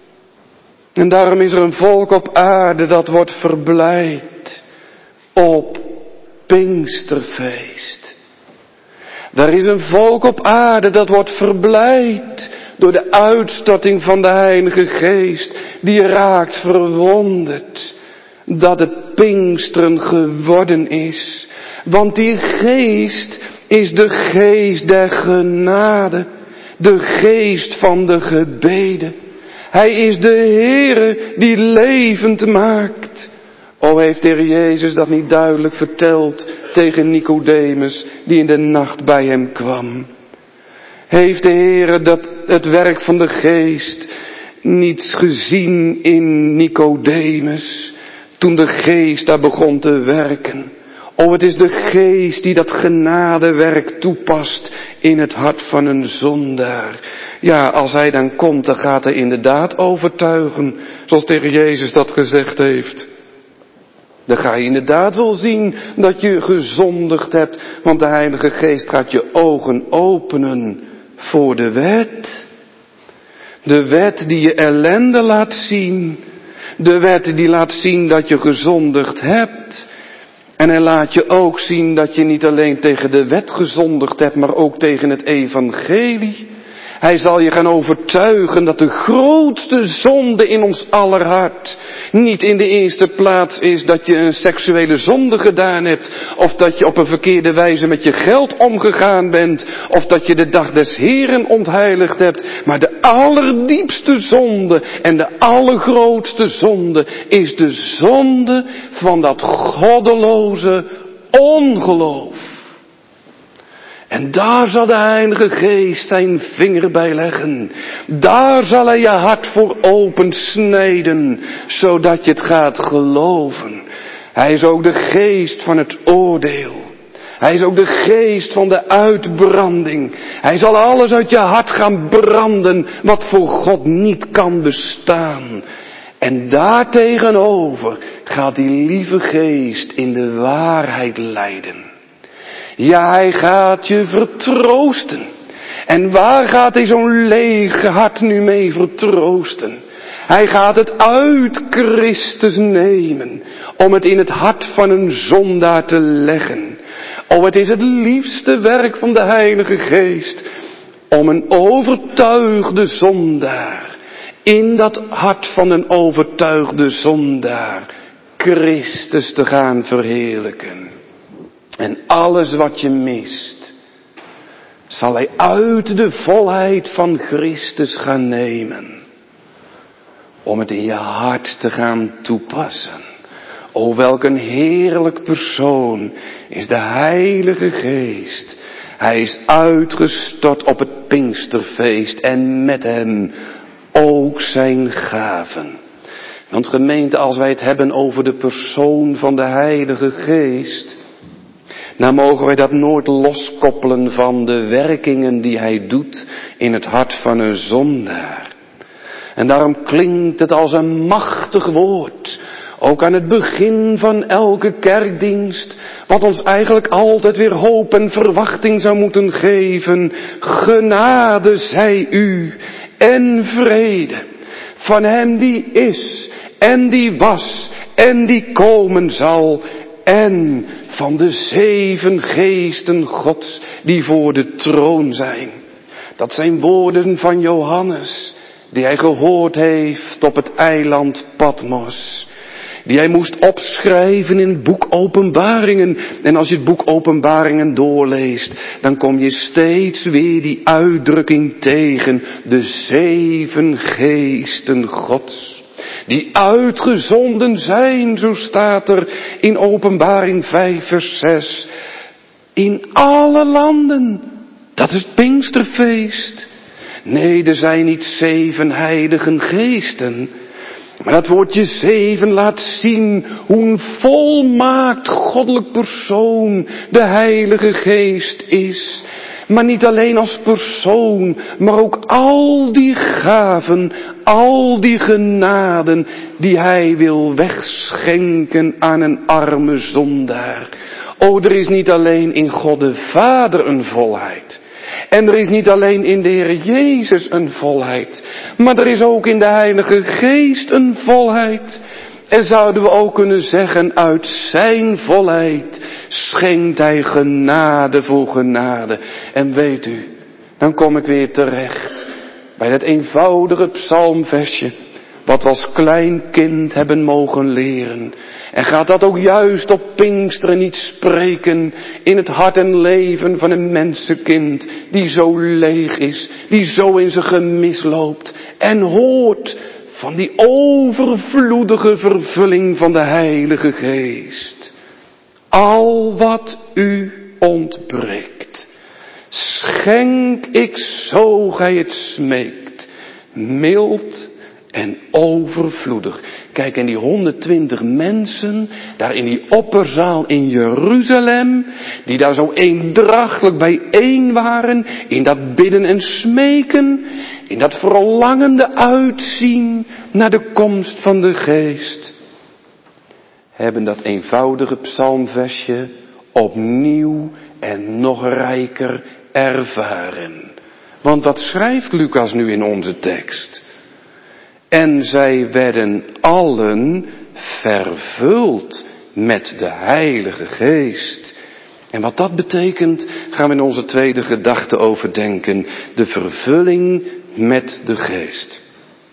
En daarom is er een volk op aarde dat wordt verblijd op Pinksterfeest. Er is een volk op aarde dat wordt verblijd door de uitstorting van de Heilige Geest, die raakt verwonderd dat het Pinksteren geworden is. Want die Geest is de Geest der genade, de Geest van de gebeden. Hij is de Heere die levend maakt. O, heeft de Heer Jezus dat niet duidelijk verteld tegen Nicodemus, die in de nacht bij hem kwam? Heeft de Heere dat het werk van de Geest niet gezien in Nicodemus, toen de Geest daar begon te werken? O, het is de Geest die dat genadewerk toepast in het hart van een zondaar. Ja, als hij dan komt, dan gaat hij inderdaad overtuigen, zoals de Heer Jezus dat gezegd heeft. Dan ga je inderdaad wel zien dat je gezondigd hebt, want de Heilige Geest gaat je ogen openen voor de wet. De wet die je ellende laat zien. De wet die laat zien dat je gezondigd hebt. En hij laat je ook zien dat je niet alleen tegen de wet gezondigd hebt, maar ook tegen het evangelie. Hij zal je gaan overtuigen dat de grootste zonde in ons aller hart niet in de eerste plaats is dat je een seksuele zonde gedaan hebt, of dat je op een verkeerde wijze met je geld omgegaan bent, of dat je de dag des Heeren ontheiligd hebt. Maar de allerdiepste zonde en de allergrootste zonde is de zonde van dat goddeloze ongeloof. En daar zal de Heilige Geest zijn vinger bij leggen. Daar zal hij je hart voor opensnijden, zodat je het gaat geloven. Hij is ook de geest van het oordeel. Hij is ook de geest van de uitbranding. Hij zal alles uit je hart gaan branden, wat voor God niet kan bestaan. En daartegenover gaat die lieve geest in de waarheid leiden. Ja, hij gaat je vertroosten. En waar gaat hij zo'n leeg hart nu mee vertroosten? Hij gaat het uit Christus nemen, om het in het hart van een zondaar te leggen. Oh, het is het liefste werk van de Heilige Geest, om een overtuigde zondaar, in dat hart van een overtuigde zondaar, Christus te gaan verheerlijken. En alles wat je mist, zal hij uit de volheid van Christus gaan nemen. Om het in je hart te gaan toepassen. O, welk een heerlijk persoon is de Heilige Geest. Hij is uitgestort op het Pinksterfeest en met hem ook zijn gaven. Want gemeente, als wij het hebben over de persoon van de Heilige Geest, nou mogen wij dat nooit loskoppelen van de werkingen die hij doet in het hart van een zondaar. En daarom klinkt het als een machtig woord Ook aan het begin van elke kerkdienst, wat ons eigenlijk altijd weer hoop en verwachting zou moeten geven. Genade zij u en vrede van hem die is en die was en die komen zal. En van de zeven geesten Gods die voor de troon zijn. Dat zijn woorden van Johannes, die hij gehoord heeft op het eiland Patmos. Die hij moest opschrijven in het boek Openbaringen. En als je het boek Openbaringen doorleest, dan kom je steeds weer die uitdrukking tegen. De zeven geesten Gods. Die uitgezonden zijn, zo staat er in Openbaring vijf vers zes. In alle landen. Dat is het Pinksterfeest. Nee, er zijn niet zeven heilige geesten. Maar dat woordje zeven laat zien hoe een volmaakt goddelijk persoon de Heilige Geest is. Maar niet alleen als persoon, maar ook al die gaven, al die genaden die hij wil wegschenken aan een arme zondaar. O, er is niet alleen in God de Vader een volheid. En er is niet alleen in de Heer Jezus een volheid, maar er is ook in de Heilige Geest een volheid. En zouden we ook kunnen zeggen, uit zijn volheid schenkt hij genade voor genade. En weet u, dan kom ik weer terecht bij dat eenvoudige psalmversje, wat we als klein kind hebben mogen leren. En gaat dat ook juist op Pinksteren niet spreken in het hart en leven van een mensenkind die zo leeg is, die zo in zijn gemis loopt en hoort van die overvloedige vervulling van de Heilige Geest. Al wat u ontbreekt, schenk ik zo gij het smeekt, mild en overvloedig. Kijk, en die honderdtwintig mensen, daar in die opperzaal in Jeruzalem, die daar zo eendrachtelijk bijeen waren, in dat bidden en smeken, in dat verlangende uitzien naar de komst van de Geest, hebben dat eenvoudige psalmversje opnieuw en nog rijker ervaren. Want wat schrijft Lucas nu in onze tekst? En zij werden allen vervuld met de Heilige Geest. En wat dat betekent, gaan we in onze tweede gedachte overdenken. De vervulling met de Geest.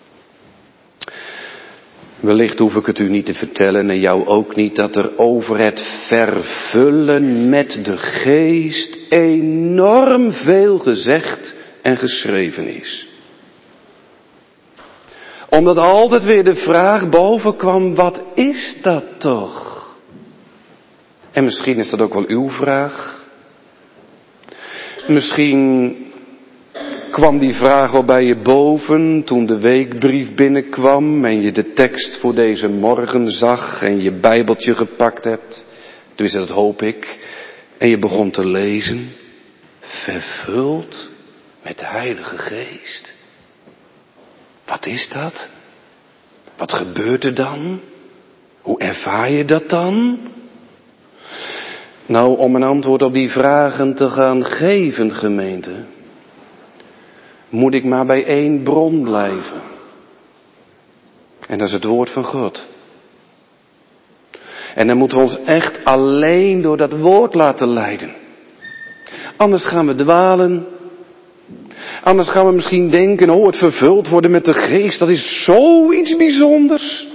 Wellicht hoef ik het u niet te vertellen en jou ook niet, dat er over het vervullen met de Geest enorm veel gezegd en geschreven is. Omdat altijd weer de vraag boven kwam, wat is dat toch? En misschien is dat ook wel uw vraag. Misschien kwam die vraag wel bij je boven toen de weekbrief binnenkwam en je de tekst voor deze morgen zag en je bijbeltje gepakt hebt. Tenminste, dat hoop ik. En je begon te lezen. Vervuld met de Heilige Geest. Wat is dat? Wat gebeurt er dan? Hoe ervaar je dat dan? Nou, om een antwoord op die vragen te gaan geven, gemeente, moet ik maar bij één bron blijven. En dat is het woord van God. En dan moeten we ons echt alleen door dat woord laten leiden. Anders gaan we dwalen. Anders gaan we misschien denken, oh, het vervuld worden met de Geest, dat is zoiets bijzonders.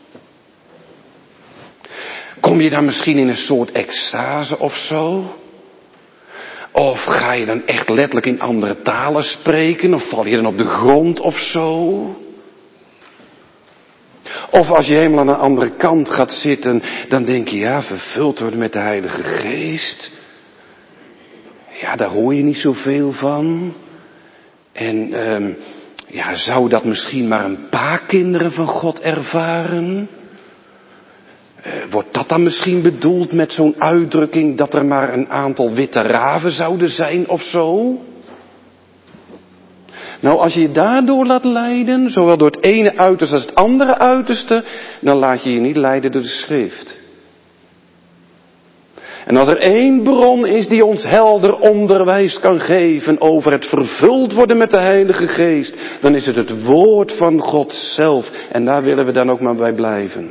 Kom je dan misschien in een soort extase of zo? Of ga je dan echt letterlijk in andere talen spreken? Of val je dan op de grond of zo? Of als je helemaal aan de andere kant gaat zitten, dan denk je, ja, vervuld worden met de Heilige Geest. Ja, daar hoor je niet zoveel van. En um, ja, zou dat misschien maar een paar kinderen van God ervaren? Uh, wordt dat dan misschien bedoeld met zo'n uitdrukking dat er maar een aantal witte raven zouden zijn of zo? Nou, als je je daardoor laat leiden, zowel door het ene uiterste als het andere uiterste, dan laat je je niet leiden door de schrift. En als er één bron is die ons helder onderwijs kan geven over het vervuld worden met de Heilige Geest, dan is het het woord van God zelf. En daar willen we dan ook maar bij blijven.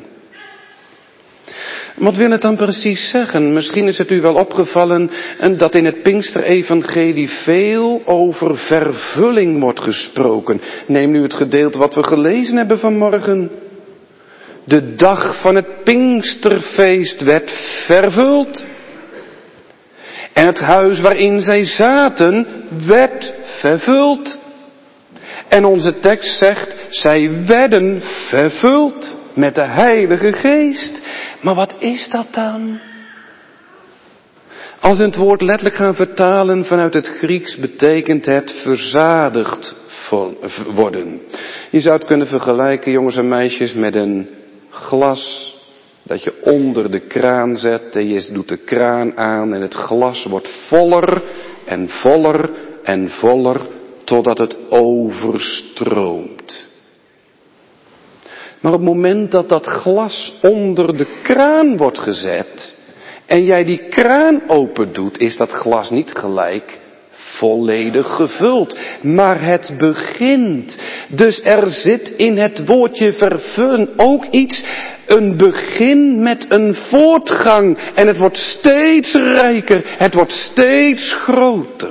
Wat wil het dan precies zeggen? Misschien is het u wel opgevallen dat in het Pinksterevangelie veel over vervulling wordt gesproken. Neem nu het gedeelte wat we gelezen hebben vanmorgen. De dag van het Pinksterfeest werd vervuld. En het huis waarin zij zaten werd vervuld. En onze tekst zegt, zij werden vervuld met de Heilige Geest. Maar wat is dat dan? Als we het woord letterlijk gaan vertalen vanuit het Grieks, betekent het verzadigd worden. Je zou het kunnen vergelijken, jongens en meisjes, met een glas dat je onder de kraan zet en je doet de kraan aan en het glas wordt voller en voller en voller totdat het overstroomt. Maar op het moment dat dat glas onder de kraan wordt gezet en jij die kraan open doet, is dat glas niet gelijk volledig gevuld. Maar het begint. Dus er zit in het woordje vervullen ook iets, een begin met een voortgang. En het wordt steeds rijker, het wordt steeds groter.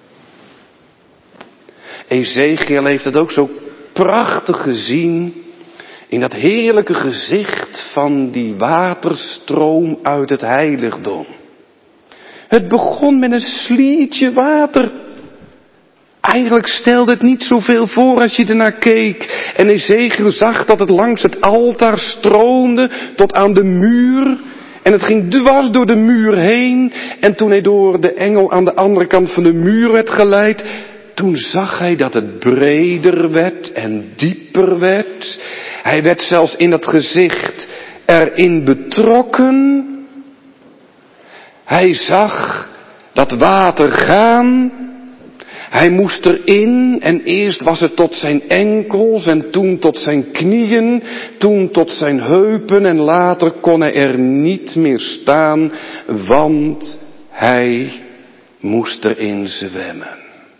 Ezekiel heeft het ook zo prachtig gezien in dat heerlijke gezicht van die waterstroom uit het heiligdom. Het begon met een sliertje water. Eigenlijk stelde het niet zoveel voor als je ernaar keek. En Ezekiel zag dat het langs het altaar stroomde tot aan de muur. En het ging dwars door de muur heen. En toen hij door de engel aan de andere kant van de muur werd geleid, toen zag hij dat het breder werd en dieper werd. Hij werd zelfs in dat gezicht erin betrokken. Hij zag dat water gaan. Hij moest erin en eerst was het tot zijn enkels en toen tot zijn knieën, toen tot zijn heupen en later kon hij er niet meer staan, want hij moest erin zwemmen.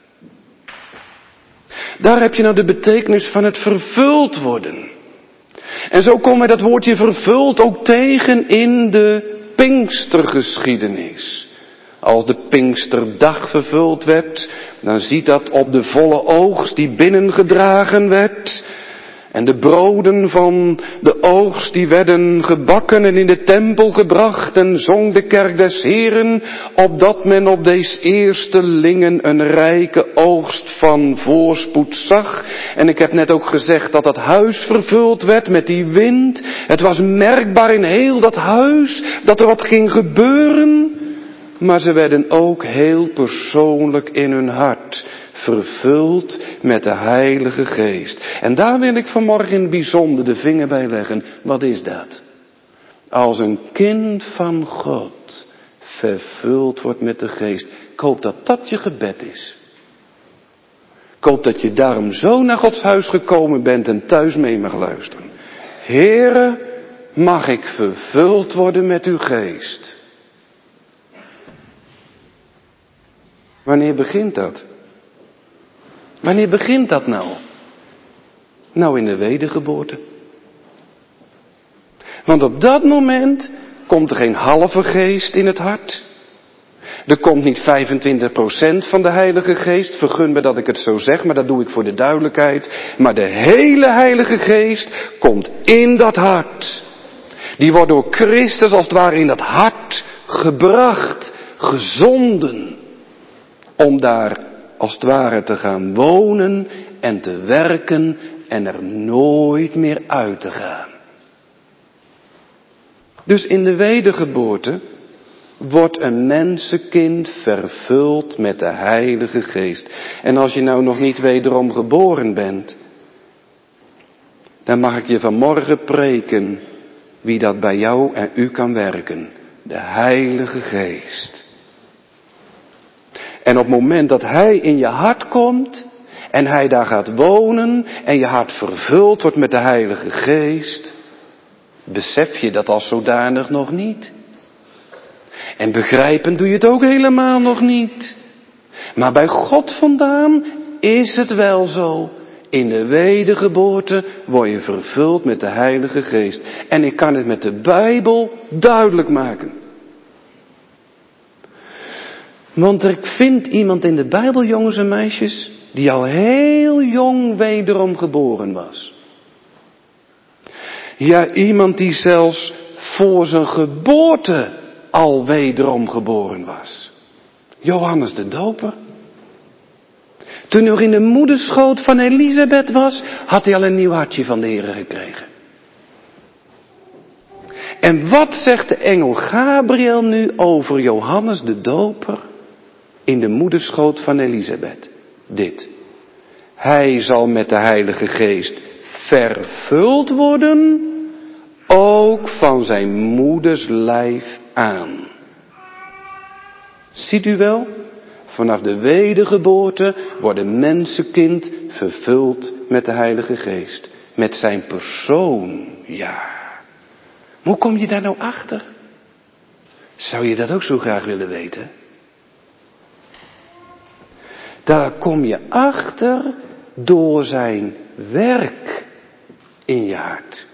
Daar heb je nou de betekenis van het vervuld worden. En zo komen we dat woordje vervuld ook tegen in de Pinkstergeschiedenis. Als de Pinksterdag vervuld werd, dan ziet dat op de volle oogst die binnengedragen werd. En de broden van de oogst die werden gebakken en in de tempel gebracht en zong de kerk des Heren, opdat men op deze eerstelingen een rijke oogst van voorspoed zag. En ik heb net ook gezegd dat dat huis vervuld werd met die wind. Het was merkbaar in heel dat huis dat er wat ging gebeuren. Maar ze werden ook heel persoonlijk in hun hart vervuld met de Heilige Geest. En daar wil ik vanmorgen in het bijzonder de vinger bij leggen. Wat is dat? Als een kind van God vervuld wordt met de Geest. Ik hoop dat dat je gebed is. Ik hoop dat je daarom zo naar Gods huis gekomen bent en thuis mee mag luisteren. Heere, mag ik vervuld worden met uw Geest? Wanneer begint dat? Wanneer begint dat nou? Nou, in de wedergeboorte. Want op dat moment komt er geen halve geest in het hart. Er komt niet vijfentwintig procent van de Heilige Geest. Vergun me dat ik het zo zeg, maar dat doe ik voor de duidelijkheid. Maar de hele Heilige Geest komt in dat hart. Die wordt door Christus als het ware in dat hart gebracht, gezonden. Om daar als het ware te gaan wonen en te werken en er nooit meer uit te gaan. Dus in de wedergeboorte wordt een mensenkind vervuld met de Heilige Geest. En als je nou nog niet wederom geboren bent, dan mag ik je vanmorgen preken wie dat bij jou en u kan werken. De Heilige Geest. En op het moment dat Hij in je hart komt en hij daar gaat wonen en je hart vervuld wordt met de Heilige Geest, besef je dat als zodanig nog niet. En begrijpen doe je het ook helemaal nog niet. Maar bij God vandaan is het wel zo. In de wedergeboorte word je vervuld met de Heilige Geest. En ik kan het met de Bijbel duidelijk maken. Want ik vind iemand in de Bijbel, jongens en meisjes, die al heel jong wederom geboren was. Ja, iemand die zelfs voor zijn geboorte al wederom geboren was. Johannes de Doper. Toen hij nog in de moederschoot van Elisabeth was, had hij al een nieuw hartje van de Heer gekregen. En wat zegt de engel Gabriel nu over Johannes de Doper in de moederschoot van Elisabeth? Dit. Hij zal met de Heilige Geest vervuld worden, ook van zijn moeders lijf aan. Ziet u wel? Vanaf de wedergeboorte wordt een mensenkind vervuld met de Heilige Geest. Met zijn persoon, ja. Hoe kom je daar nou achter? Zou je dat ook zo graag willen weten? Daar kom je achter door zijn werk in je hart.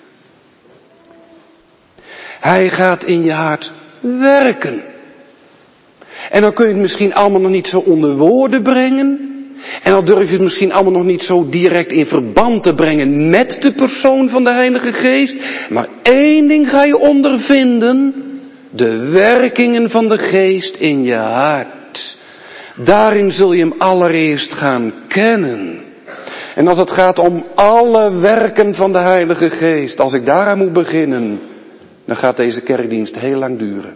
Hij gaat in je hart werken. En dan kun je het misschien allemaal nog niet zo onder woorden brengen. En dan durf je het misschien allemaal nog niet zo direct in verband te brengen met de persoon van de Heilige Geest. Maar één ding ga je ondervinden. De werkingen van de Geest in je hart. Daarin zul je hem allereerst gaan kennen. En als het gaat om alle werken van de Heilige Geest, als ik daaraan moet beginnen, dan gaat deze kerkdienst heel lang duren.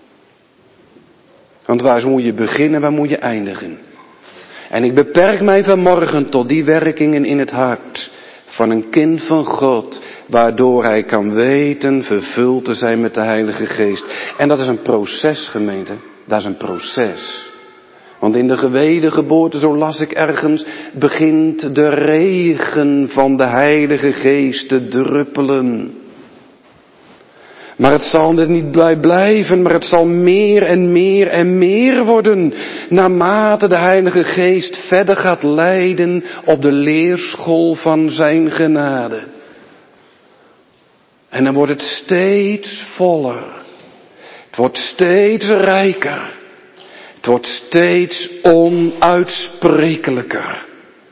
Want waar moet je beginnen, waar moet je eindigen? En ik beperk mij vanmorgen tot die werkingen in het hart van een kind van God, waardoor hij kan weten vervuld te zijn met de Heilige Geest. En dat is een proces, gemeente. Dat is een proces. Want in de wedergeboorte, zo las ik ergens, begint de regen van de Heilige Geest te druppelen. Maar het zal er niet bij blijven, maar het zal meer en meer en meer worden, naarmate de Heilige Geest verder gaat leiden op de leerschool van zijn genade. En dan wordt het steeds voller. Het wordt steeds rijker. Het wordt steeds onuitsprekelijker.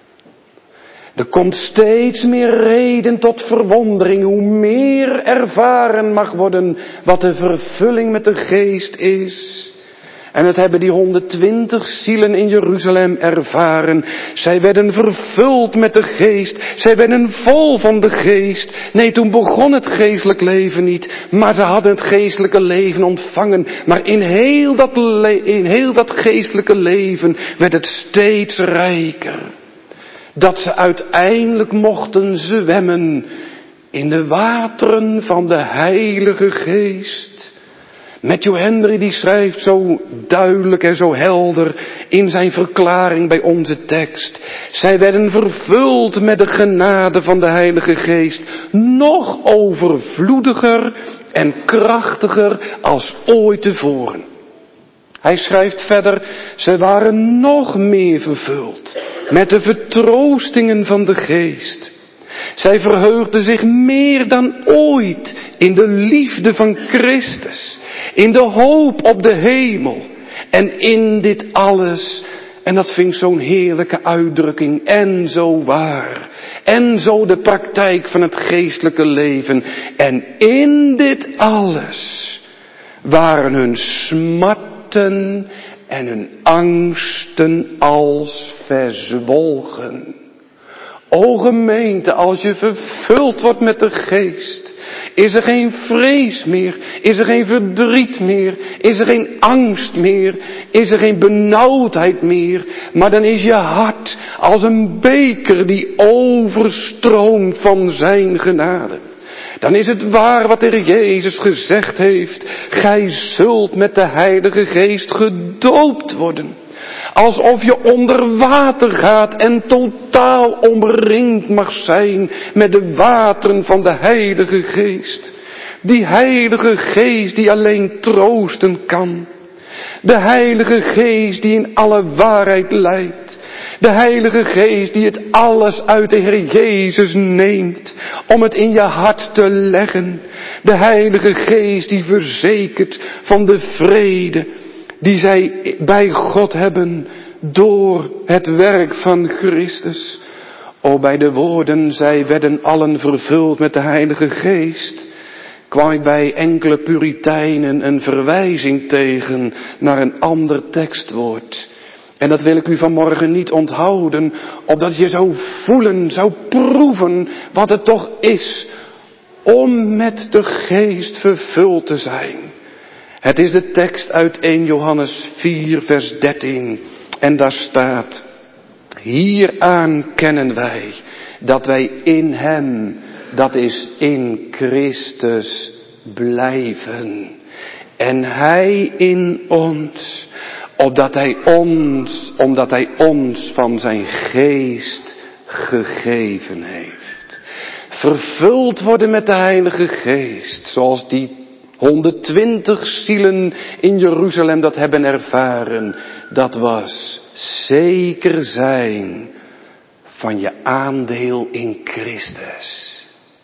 Er komt steeds meer reden tot verwondering, hoe meer ervaren mag worden wat de vervulling met de Geest is. En het hebben die honderdtwintig zielen in Jeruzalem ervaren. Zij werden vervuld met de Geest. Zij werden vol van de Geest. Nee, toen begon het geestelijk leven niet. Maar ze hadden het geestelijke leven ontvangen. Maar in heel dat, le- in heel dat geestelijke leven werd het steeds rijker. Dat ze uiteindelijk mochten zwemmen in de wateren van de Heilige Geest. Matthew Henry die schrijft zo duidelijk en zo helder in zijn verklaring bij onze tekst. Zij werden vervuld met de genade van de Heilige Geest. Nog overvloediger en krachtiger als ooit tevoren. Hij schrijft verder, zij waren nog meer vervuld met de vertroostingen van de Geest. Zij verheugden zich meer dan ooit in de liefde van Christus, in de hoop op de hemel. En in dit alles, en dat vind ik zo'n heerlijke uitdrukking, en zo waar, en zo de praktijk van het geestelijke leven. En in dit alles waren hun smarten en hun angsten als verzwolgen. O gemeente, als je vervuld wordt met de Geest, is er geen vrees meer, is er geen verdriet meer, is er geen angst meer, is er geen benauwdheid meer, maar dan is je hart als een beker die overstroomt van zijn genade. Dan is het waar wat de Heer Jezus gezegd heeft, gij zult met de Heilige Geest gedoopt worden. Alsof je onder water gaat en totaal omringd mag zijn met de wateren van de Heilige Geest. Die Heilige Geest die alleen troosten kan. De Heilige Geest die in alle waarheid leidt. De Heilige Geest die het alles uit de Heer Jezus neemt om het in je hart te leggen. De Heilige Geest die verzekert van de vrede die zij bij God hebben door het werk van Christus. O, bij de woorden, zij werden allen vervuld met de Heilige Geest, kwam ik bij enkele Puritijnen een verwijzing tegen naar een ander tekstwoord. En dat wil ik u vanmorgen niet onthouden, opdat je zou voelen, zou proeven wat het toch is om met de Geest vervuld te zijn. Het is de tekst uit eerste Johannes vier vers dertien. En daar staat: hieraan kennen wij dat wij in hem, dat is in Christus, blijven. En hij in ons, opdat hij ons, omdat hij ons van zijn Geest gegeven heeft. Vervuld worden met de Heilige Geest, zoals die honderdtwintig zielen in Jeruzalem dat hebben ervaren. Dat was zeker zijn van je aandeel in Christus.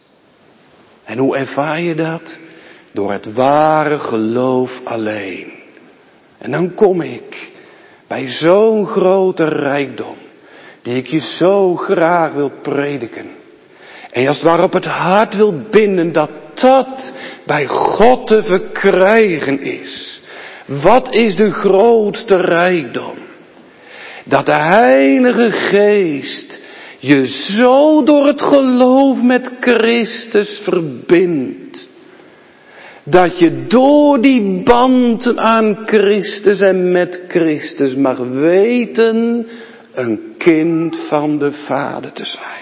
En hoe ervaar je dat? Door het ware geloof alleen. En dan kom ik bij zo'n grote rijkdom, die ik je zo graag wil prediken. En je als het ware op het hart wil binden dat dat bij God te verkrijgen is. Wat is de grootste rijkdom? Dat de Heilige Geest je zo door het geloof met Christus verbindt. Dat je door die band aan Christus en met Christus mag weten een kind van de Vader te zijn.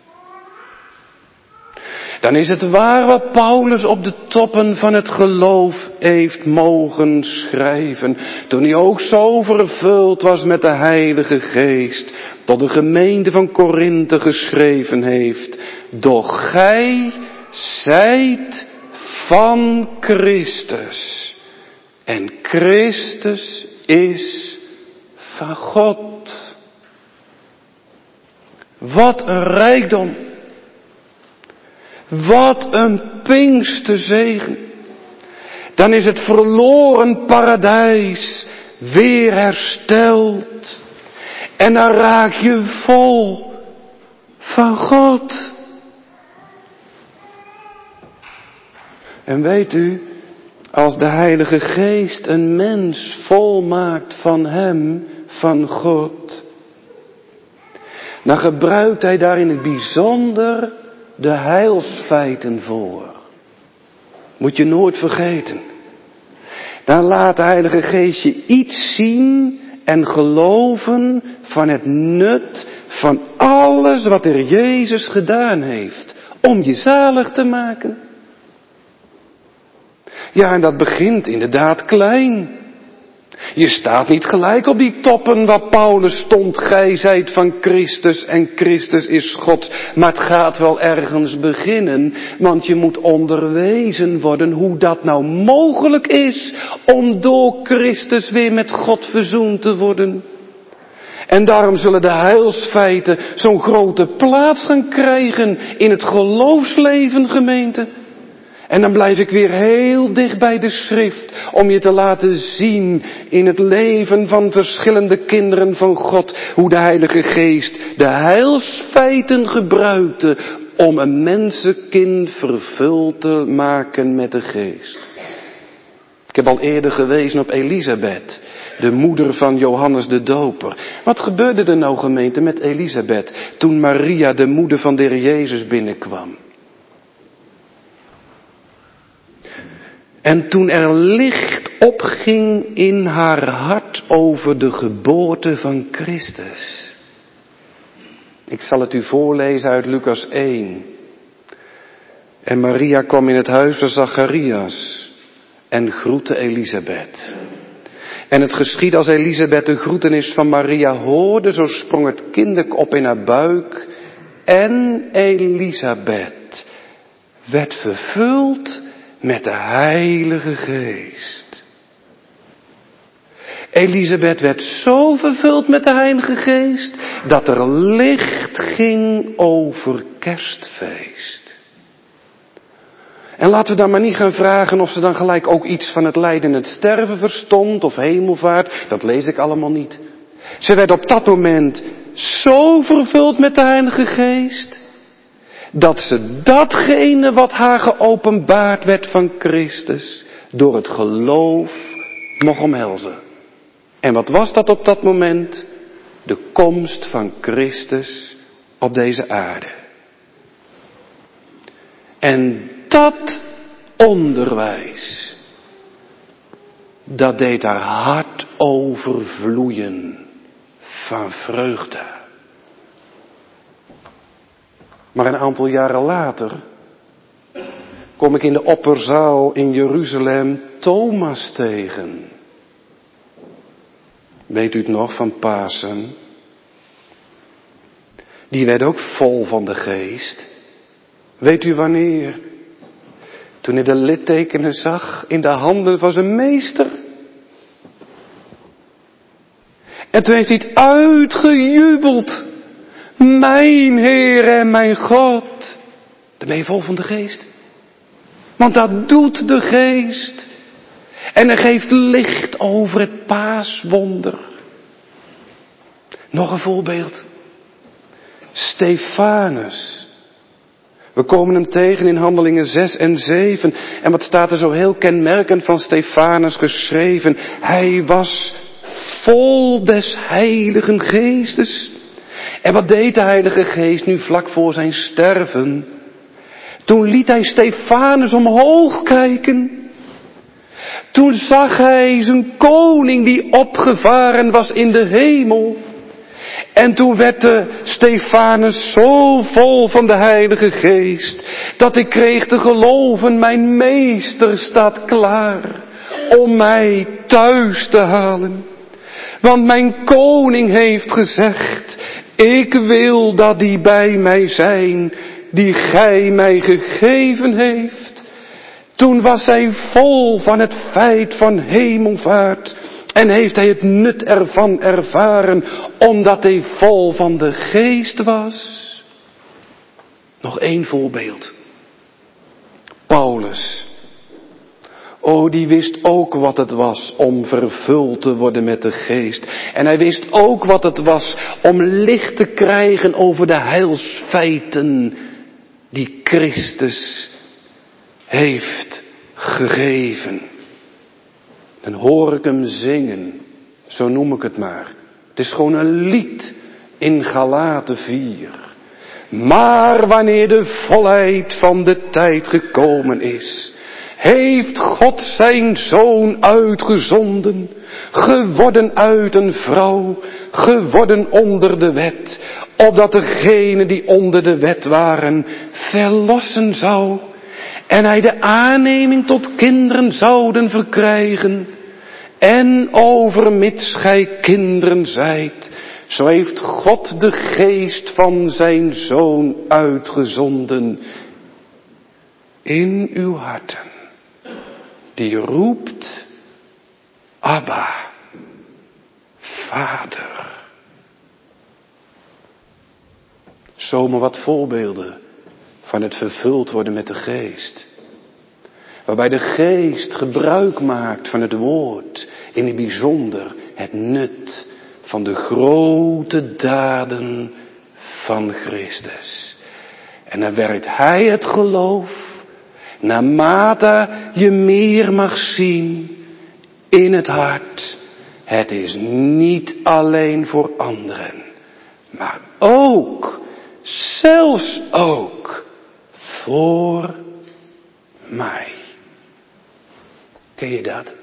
Dan is het waar wat Paulus op de toppen van het geloof heeft mogen schrijven. Toen hij ook zo vervuld was met de Heilige Geest. Tot de gemeente van Korinthe geschreven heeft. Doch gij zijt van Christus. En Christus is van God. Wat een rijkdom. Wat een Pinksterzegen. Dan is het verloren paradijs weer hersteld. En dan raak je vol van God. En weet u, als de Heilige Geest een mens volmaakt van hem, van God, dan gebruikt hij daar in het bijzonder de heilsfeiten voor. Moet je nooit vergeten. Dan laat de Heilige Geest je iets zien en geloven van het nut van alles wat er Jezus gedaan heeft om je zalig te maken. Ja, en dat begint inderdaad klein. Je staat niet gelijk op die toppen waar Paulus stond. Gij zijt van Christus en Christus is God. Maar het gaat wel ergens beginnen. Want je moet onderwezen worden hoe dat nou mogelijk is om door Christus weer met God verzoend te worden. En daarom zullen de heilsfeiten zo'n grote plaats gaan krijgen in het geloofsleven, gemeente. En dan blijf ik weer heel dicht bij de schrift om je te laten zien in het leven van verschillende kinderen van God hoe de Heilige Geest de heilsfeiten gebruikte om een mensenkind vervuld te maken met de Geest. Ik heb al eerder gewezen op Elisabeth, de moeder van Johannes de Doper. Wat gebeurde er nou, gemeente, met Elisabeth toen Maria, de moeder van de Heer Jezus, binnenkwam? En toen er licht opging in haar hart over de geboorte van Christus. Ik zal het u voorlezen uit Lucas één. En Maria kwam in het huis van Zacharias en groette Elisabeth. En het geschiedde als Elisabeth de groetenis van Maria hoorde, zo sprong het kinderke op in haar buik. En Elisabeth werd vervuld met de Heilige Geest. Elisabeth werd zo vervuld met de Heilige Geest, dat er licht ging over Kerstfeest. En laten we dan maar niet gaan vragen of ze dan gelijk ook iets van het lijden en het sterven verstond, of hemelvaart, dat lees ik allemaal niet. Ze werd op dat moment zo vervuld met de Heilige Geest, dat ze datgene wat haar geopenbaard werd van Christus, door het geloof mocht omhelzen. En wat was dat op dat moment? De komst van Christus op deze aarde. En dat onderwijs, dat deed haar hart overvloeien van vreugde. Maar een aantal jaren later kom ik in de opperzaal in Jeruzalem Thomas tegen. Weet u het nog van Pasen? Die werd ook vol van de Geest. Weet u wanneer? Toen hij de littekenen zag in de handen van zijn meester. En toen heeft hij het uitgejubeld. Mijn Heer en mijn God. Dan ben je vol van de Geest. Want dat doet de Geest. En hij geeft licht over het paaswonder. Nog een voorbeeld. Stefanus. We komen hem tegen in Handelingen zes en zeven. En wat staat er zo heel kenmerkend van Stefanus geschreven? Hij was vol des Heiligen Geestes. En wat deed de Heilige Geest nu vlak voor zijn sterven? Toen liet hij Stefanus omhoog kijken. Toen zag hij zijn koning die opgevaren was in de hemel. En toen werd de Stefanus zo vol van de Heilige Geest, dat ik kreeg te geloven, mijn meester staat klaar om mij thuis te halen. Want mijn koning heeft gezegd, ik wil dat die bij mij zijn, die gij mij gegeven heeft. Toen was hij vol van het feit van hemelvaart. En heeft hij het nut ervan ervaren, omdat hij vol van de Geest was. Nog één voorbeeld. Paulus. Oh, die wist ook wat het was om vervuld te worden met de Geest. En hij wist ook wat het was om licht te krijgen over de heilsfeiten die Christus heeft gegeven. Dan hoor ik hem zingen, zo noem ik het maar. Het is gewoon een lied in Galaten vier. Maar wanneer de volheid van de tijd gekomen is, heeft God zijn Zoon uitgezonden, geworden uit een vrouw, geworden onder de wet, opdat degenen die onder de wet waren, verlossen zou. En hij de aanneming tot kinderen zouden verkrijgen. En overmits gij kinderen zijt, zo heeft God de geest van zijn Zoon uitgezonden in uw harten. Die roept, Abba, Vader. Zomaar wat voorbeelden van het vervuld worden met de Geest. Waarbij de Geest gebruik maakt van het woord. In het bijzonder het nut van de grote daden van Christus. En dan werkt Hij het geloof. Naarmate je meer mag zien in het hart. Het is niet alleen voor anderen. Maar ook, zelfs ook, voor mij. Ken je dat?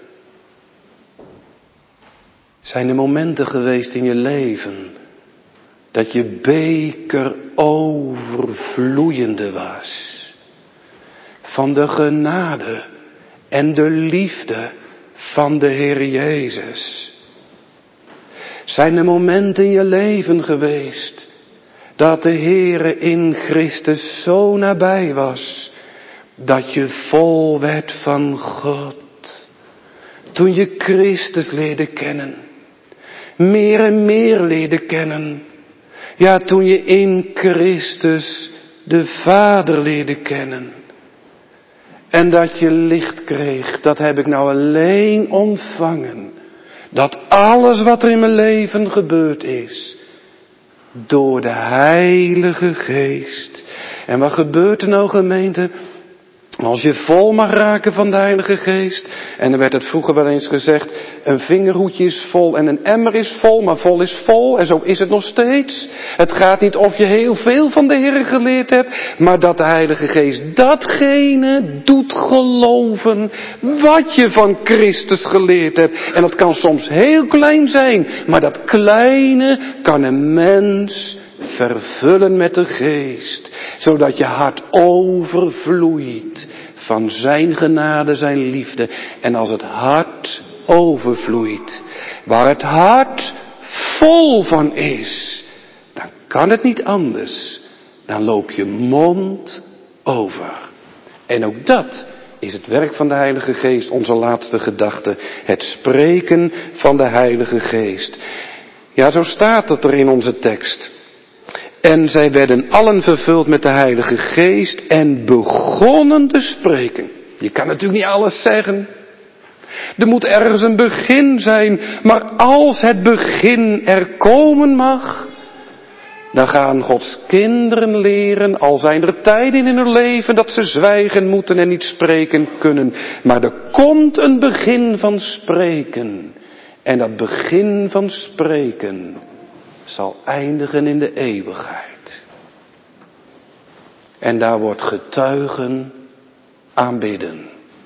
Zijn er momenten geweest in je leven dat je beker overvloeiende was van de genade en de liefde van de Heer Jezus? Zijn er momenten in je leven geweest dat de Heere in Christus zo nabij was, dat je vol werd van God? Toen je Christus leerde kennen, meer en meer leerde kennen. Ja, toen je in Christus de Vader leerde kennen. En dat je licht kreeg, dat heb ik nou alleen ontvangen. Dat alles wat er in mijn leven gebeurd is, door de Heilige Geest. En wat gebeurt er nou, gemeente? Als je vol mag raken van de Heilige Geest. En er werd het vroeger wel eens gezegd, een vingerhoedje is vol en een emmer is vol, maar vol is vol. En zo is het nog steeds. Het gaat niet of je heel veel van de Heer geleerd hebt, maar dat de Heilige Geest datgene doet geloven wat je van Christus geleerd hebt. En dat kan soms heel klein zijn, maar dat kleine kan een mens vervullen met de Geest, zodat je hart overvloeit van zijn genade, zijn liefde. En als het hart overvloeit, waar het hart vol van is, dan kan het niet anders. Dan loop je mond over. En ook dat is het werk van de Heilige Geest, onze laatste gedachte. Het spreken van de Heilige Geest. Ja, zo staat het er in onze tekst. En zij werden allen vervuld met de Heilige Geest en begonnen te spreken. Je kan natuurlijk niet alles zeggen. Er moet ergens een begin zijn. Maar als het begin er komen mag, dan gaan Gods kinderen leren, al zijn er tijden in hun leven dat ze zwijgen moeten en niet spreken kunnen. Maar er komt een begin van spreken. En dat begin van spreken zal eindigen in de eeuwigheid. En daar wordt getuigen aanbidden.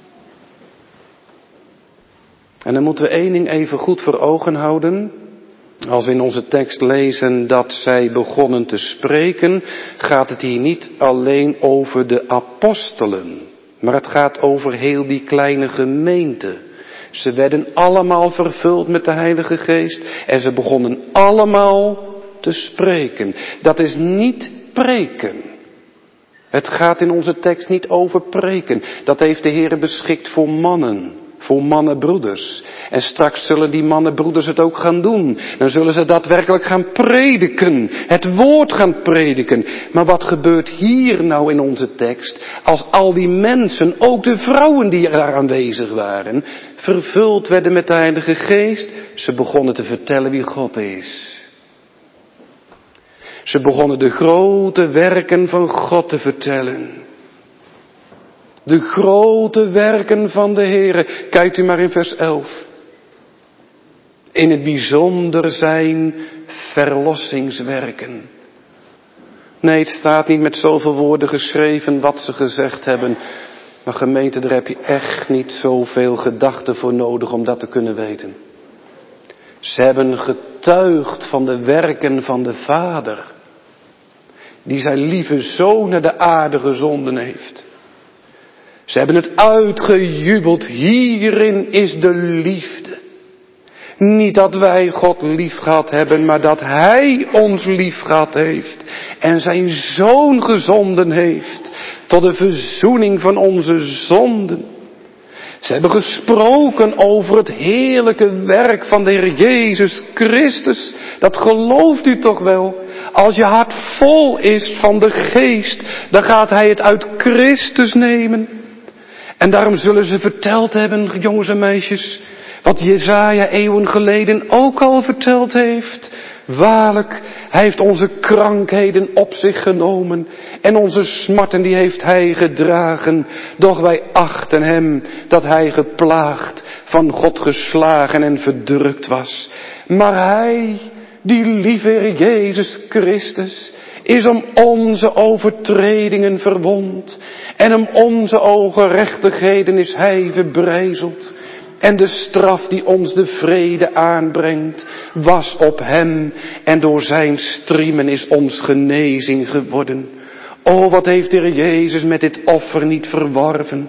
En dan moeten we één ding even goed voor ogen houden. Als we in onze tekst lezen dat zij begonnen te spreken, gaat het hier niet alleen over de apostelen, maar het gaat over heel die kleine gemeente. Ze werden allemaal vervuld met de Heilige Geest en ze begonnen allemaal te spreken. Dat is niet preken. Het gaat in onze tekst niet over preken. Dat heeft de Heer beschikt voor mannen, voor mannenbroeders. En straks zullen die mannenbroeders het ook gaan doen. Dan zullen ze daadwerkelijk gaan prediken. Het woord gaan prediken. Maar wat gebeurt hier nou in onze tekst? Als al die mensen, ook de vrouwen die daar aanwezig waren, vervuld werden met de Heilige Geest. Ze begonnen te vertellen wie God is. Ze begonnen de grote werken van God te vertellen. De grote werken van de Heere. Kijkt u maar in vers elf. In het bijzonder zijn verlossingswerken. Nee, het staat niet met zoveel woorden geschreven wat ze gezegd hebben. Maar gemeente, daar heb je echt niet zoveel gedachten voor nodig om dat te kunnen weten. Ze hebben getuigd van de werken van de Vader, die zijn lieve Zoon naar de aarde gezonden heeft. Ze hebben het uitgejubeld. Hierin is de liefde. Niet dat wij God lief gehad hebben, maar dat Hij ons lief gehad heeft. En zijn Zoon gezonden heeft. Tot de verzoening van onze zonden. Ze hebben gesproken over het heerlijke werk van de Heer Jezus Christus. Dat gelooft u toch wel? Als je hart vol is van de Geest, dan gaat Hij het uit Christus nemen. En daarom zullen ze verteld hebben, jongens en meisjes, wat Jesaja eeuwen geleden ook al verteld heeft. Waarlijk, Hij heeft onze krankheden op zich genomen en onze smarten die heeft Hij gedragen. Doch wij achten Hem dat Hij geplaagd, van God geslagen en verdrukt was. Maar Hij, die lieve Heer Jezus Christus, is om onze overtredingen verwond en om onze ongerechtigheden is Hij verbrijzeld. En de straf die ons de vrede aanbrengt, was op Hem. En door zijn striemen is ons genezing geworden. O, wat heeft de Heer Jezus met dit offer niet verworven.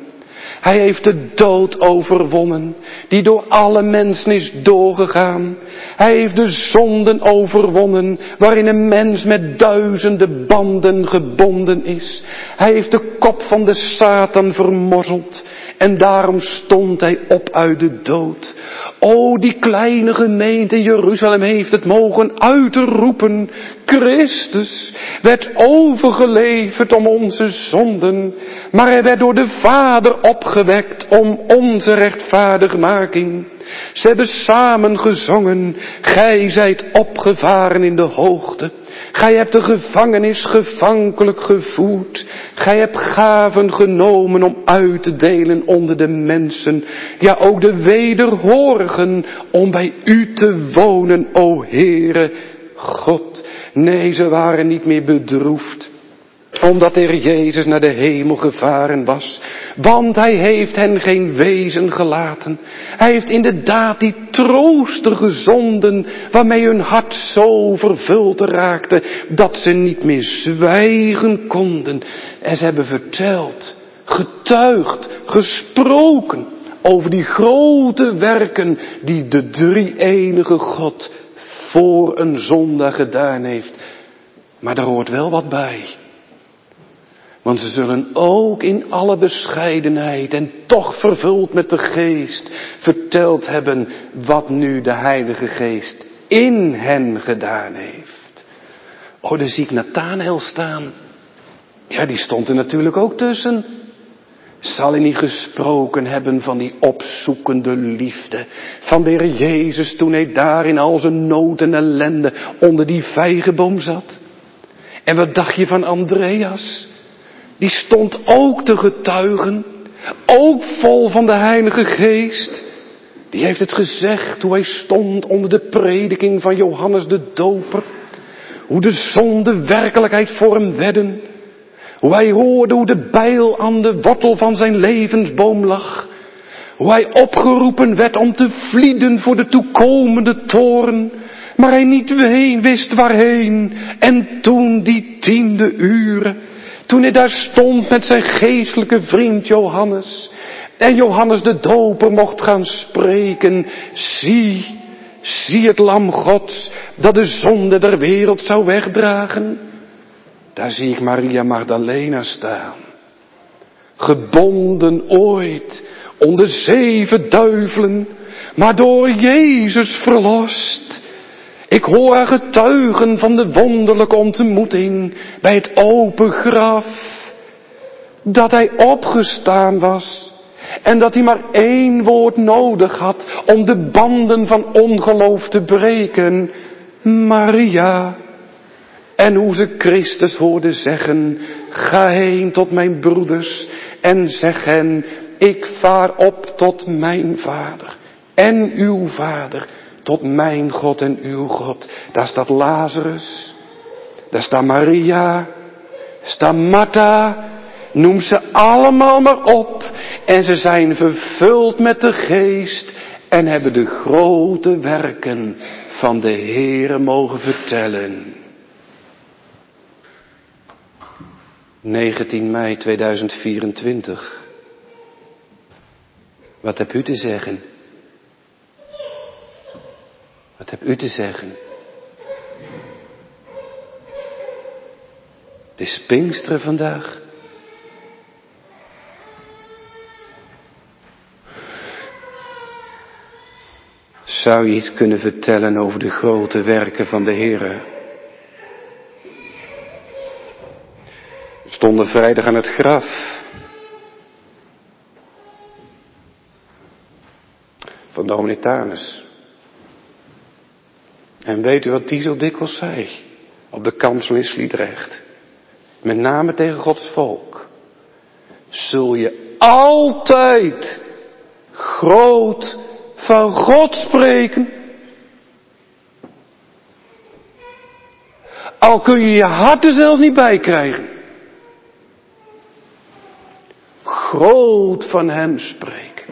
Hij heeft de dood overwonnen, die door alle mensen is doorgegaan. Hij heeft de zonden overwonnen, waarin een mens met duizenden banden gebonden is. Hij heeft de kop van de Satan vermorzeld en daarom stond hij op uit de dood. O, die kleine gemeente in Jeruzalem heeft het mogen uitroepen. Christus werd overgeleverd om onze zonden, maar hij werd door de Vader opgewekt om onze rechtvaardigmaking. Ze hebben samen gezongen, gij zijt opgevaren in de hoogte. Gij hebt de gevangenis gevankelijk gevoerd. Gij hebt gaven genomen om uit te delen onder de mensen. Ja, ook de wederhorigen om bij u te wonen, o Heere God. Nee, ze waren niet meer bedroefd, omdat de Heer Jezus naar de hemel gevaren was. Want hij heeft hen geen wezen gelaten. Hij heeft inderdaad die trooster gezonden, waarmee hun hart zo vervuld raakte, dat ze niet meer zwijgen konden. En ze hebben verteld, getuigd, gesproken over die grote werken die de drie-enige God voor een zondaar gedaan heeft. Maar daar hoort wel wat bij. Want ze zullen ook in alle bescheidenheid en toch vervuld met de Geest verteld hebben wat nu de Heilige Geest in hen gedaan heeft. Oh, daar zie ik Nathanael staan. Ja, die stond er natuurlijk ook tussen. Zal hij niet gesproken hebben van die opzoekende liefde van de Heer Jezus toen hij daar in al zijn nood en ellende onder die vijgenboom zat? En wat dacht je van Andreas? Die stond ook te getuigen, ook vol van de Heilige Geest. Die heeft het gezegd hoe hij stond onder de prediking van Johannes de Doper. Hoe de zonde werkelijkheid voor hem werden. Hoe hij hoorde hoe de bijl aan de wortel van zijn levensboom lag. Hoe hij opgeroepen werd om te vlieden voor de toekomende toorn. Maar hij niet wist waarheen. En toen die tiende uren. Toen hij daar stond met zijn geestelijke vriend Johannes. En Johannes de Doper mocht gaan spreken. Zie, zie het lam Gods dat de zonde der wereld zou wegdragen. Daar zie ik Maria Magdalena staan. Gebonden ooit onder zeven duivelen. Maar door Jezus verlost. Ik hoor haar getuigen van de wonderlijke ontmoeting bij het open graf. Dat hij opgestaan was. En dat hij maar één woord nodig had om de banden van ongeloof te breken. Maria. En hoe ze Christus hoorde zeggen, ga heen tot mijn broeders en zeg hen, ik vaar op tot mijn Vader en uw Vader. Tot mijn God en uw God. Daar staat Lazarus. Daar staat Maria. Daar staat Martha. Noem ze allemaal maar op. En ze zijn vervuld met de Geest. En hebben de grote werken van de Heere mogen vertellen. negentien mei tweeduizend vierentwintig. Wat hebt u te zeggen? Wat hebt u te zeggen? Het is Pinksteren vandaag. Zou je iets kunnen vertellen over de grote werken van de Heere? We stonden vrijdag aan het graf van dominee Thanes. En weet u wat die zo dikwijls zei? Op de kansel in Sliedrecht. Met name tegen Gods volk. Zul je altijd groot van God spreken? Al kun je je hart er zelfs niet bij krijgen. Groot van hem spreken.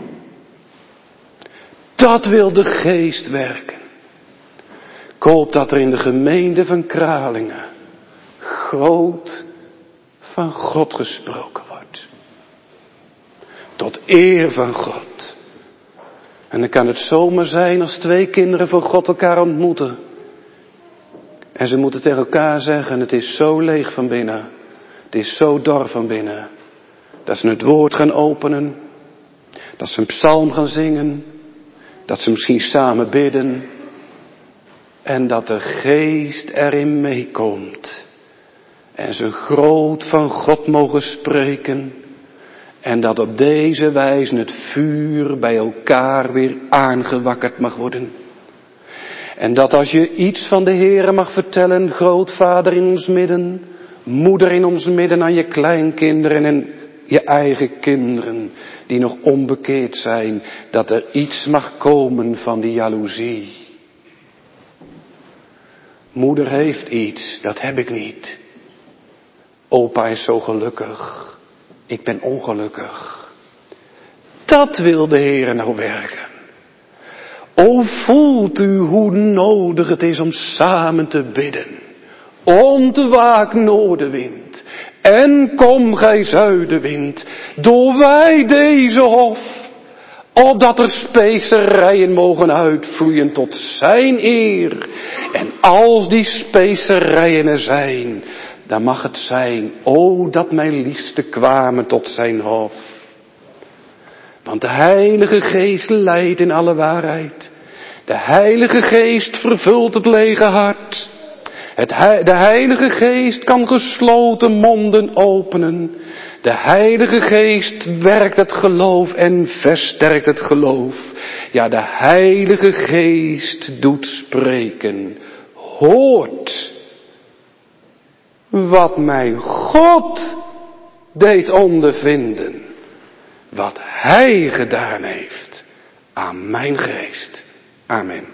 Dat wil de Geest werken. Ik hoop dat er in de gemeente van Kralingen groot van God gesproken wordt. Tot eer van God. En dan kan het zomaar zijn als twee kinderen van God elkaar ontmoeten. En ze moeten tegen elkaar zeggen, het is zo leeg van binnen. Het is zo dor van binnen. Dat ze het woord gaan openen. Dat ze een psalm gaan zingen. Dat ze misschien samen bidden. En dat de geest erin meekomt. En ze groot van God mogen spreken. En dat op deze wijze het vuur bij elkaar weer aangewakkerd mag worden. En dat als je iets van de Heere mag vertellen, grootvader in ons midden, moeder in ons midden aan je kleinkinderen en je eigen kinderen die nog onbekeerd zijn, dat er iets mag komen van die jaloezie. Moeder heeft iets, dat heb ik niet. Opa is zo gelukkig. Ik ben ongelukkig. Dat wil de Heere nou werken. O, voelt u hoe nodig het is om samen te bidden. Ontwaak noordenwind. En kom gij zuidenwind. Doorwij deze hof. Opdat er specerijen mogen uitvloeien tot zijn eer. En als die specerijen er zijn, dan mag het zijn, o dat mijn liefste kwamen tot zijn hof. Want de Heilige Geest leidt in alle waarheid. De Heilige Geest vervult het lege hart. Het, de Heilige Geest kan gesloten monden openen. De Heilige Geest werkt het geloof en versterkt het geloof. Ja, de Heilige Geest doet spreken. Hoort wat mijn God deed ondervinden. Wat Hij gedaan heeft aan mijn geest. Amen.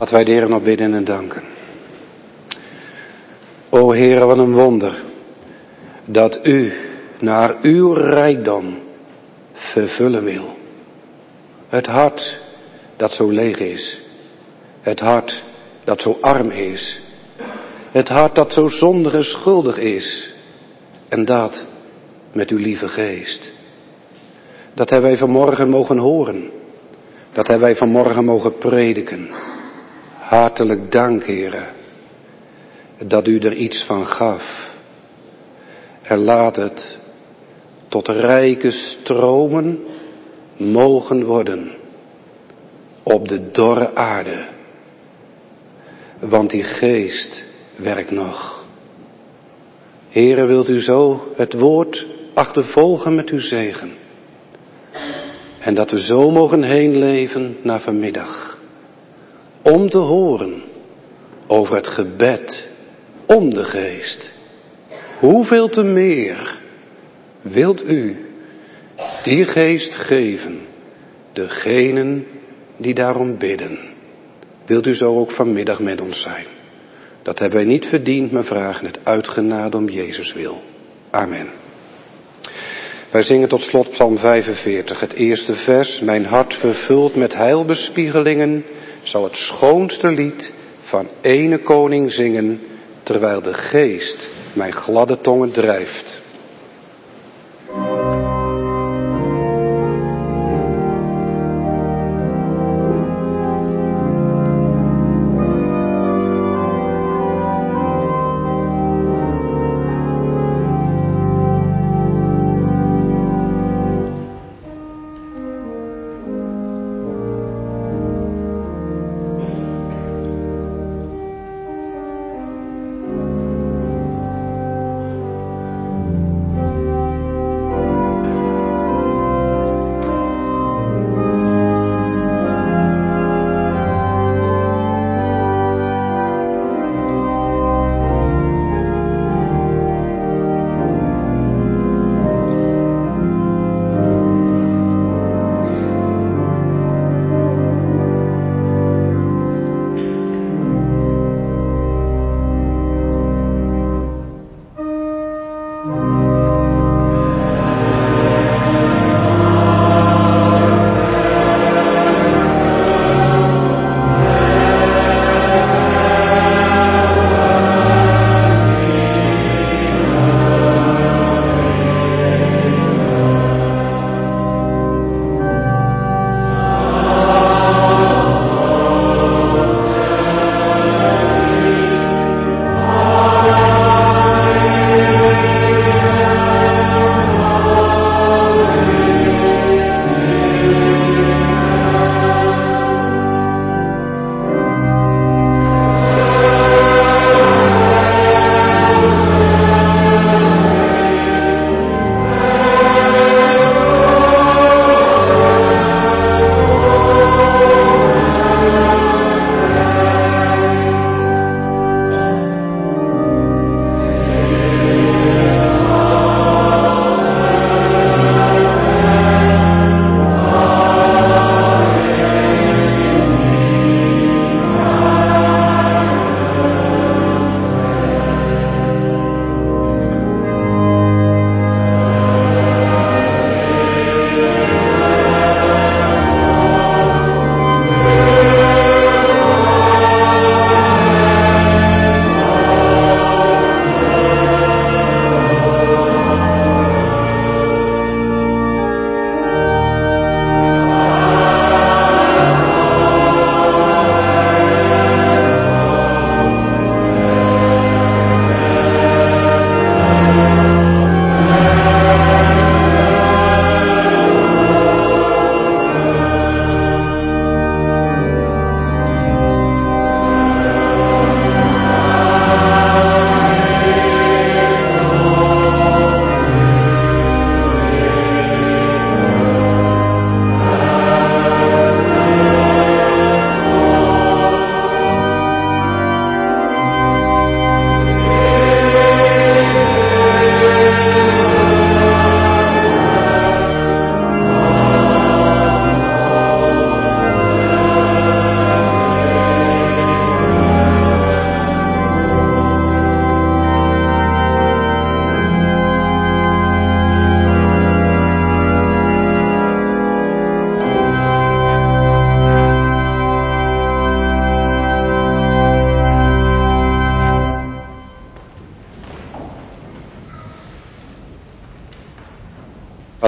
Laten wij de Heer nog bidden en danken. O Heer, wat een wonder dat u naar uw rijkdom vervullen wil. Het hart dat zo leeg is. Het hart dat zo arm is. Het hart dat zo zondig en schuldig is. En dat met uw lieve geest. Dat hebben wij vanmorgen mogen horen. Dat hebben wij vanmorgen mogen prediken. Hartelijk dank, Heere, dat u er iets van gaf. En laat het tot rijke stromen mogen worden op de dorre aarde. Want die geest werkt nog. Heere, wilt u zo het woord achtervolgen met uw zegen. En dat we zo mogen heen leven naar vanmiddag. Om te horen over het gebed om de geest. Hoeveel te meer wilt u die geest geven, degenen die daarom bidden. Wilt u zo ook vanmiddag met ons zijn. Dat hebben wij niet verdiend, maar vragen het uit genade om Jezus wil. Amen. Wij zingen tot slot Psalm vijfenveertig, het eerste vers. Mijn hart vervuld met heilbespiegelingen zal het schoonste lied van ene koning zingen, terwijl de geest mijn gladde tongen drijft.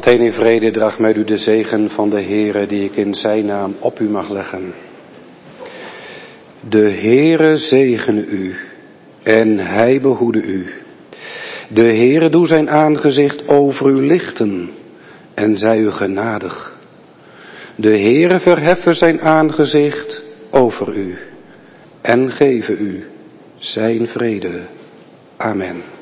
heen in vrede, draag met u de zegen van de Heere die ik in zijn naam op u mag leggen. De Heere zegene u en hij behoede u. De Heere doe zijn aangezicht over u lichten en zij u genadig. De Heere verheffen zijn aangezicht over u en geven u zijn vrede. Amen.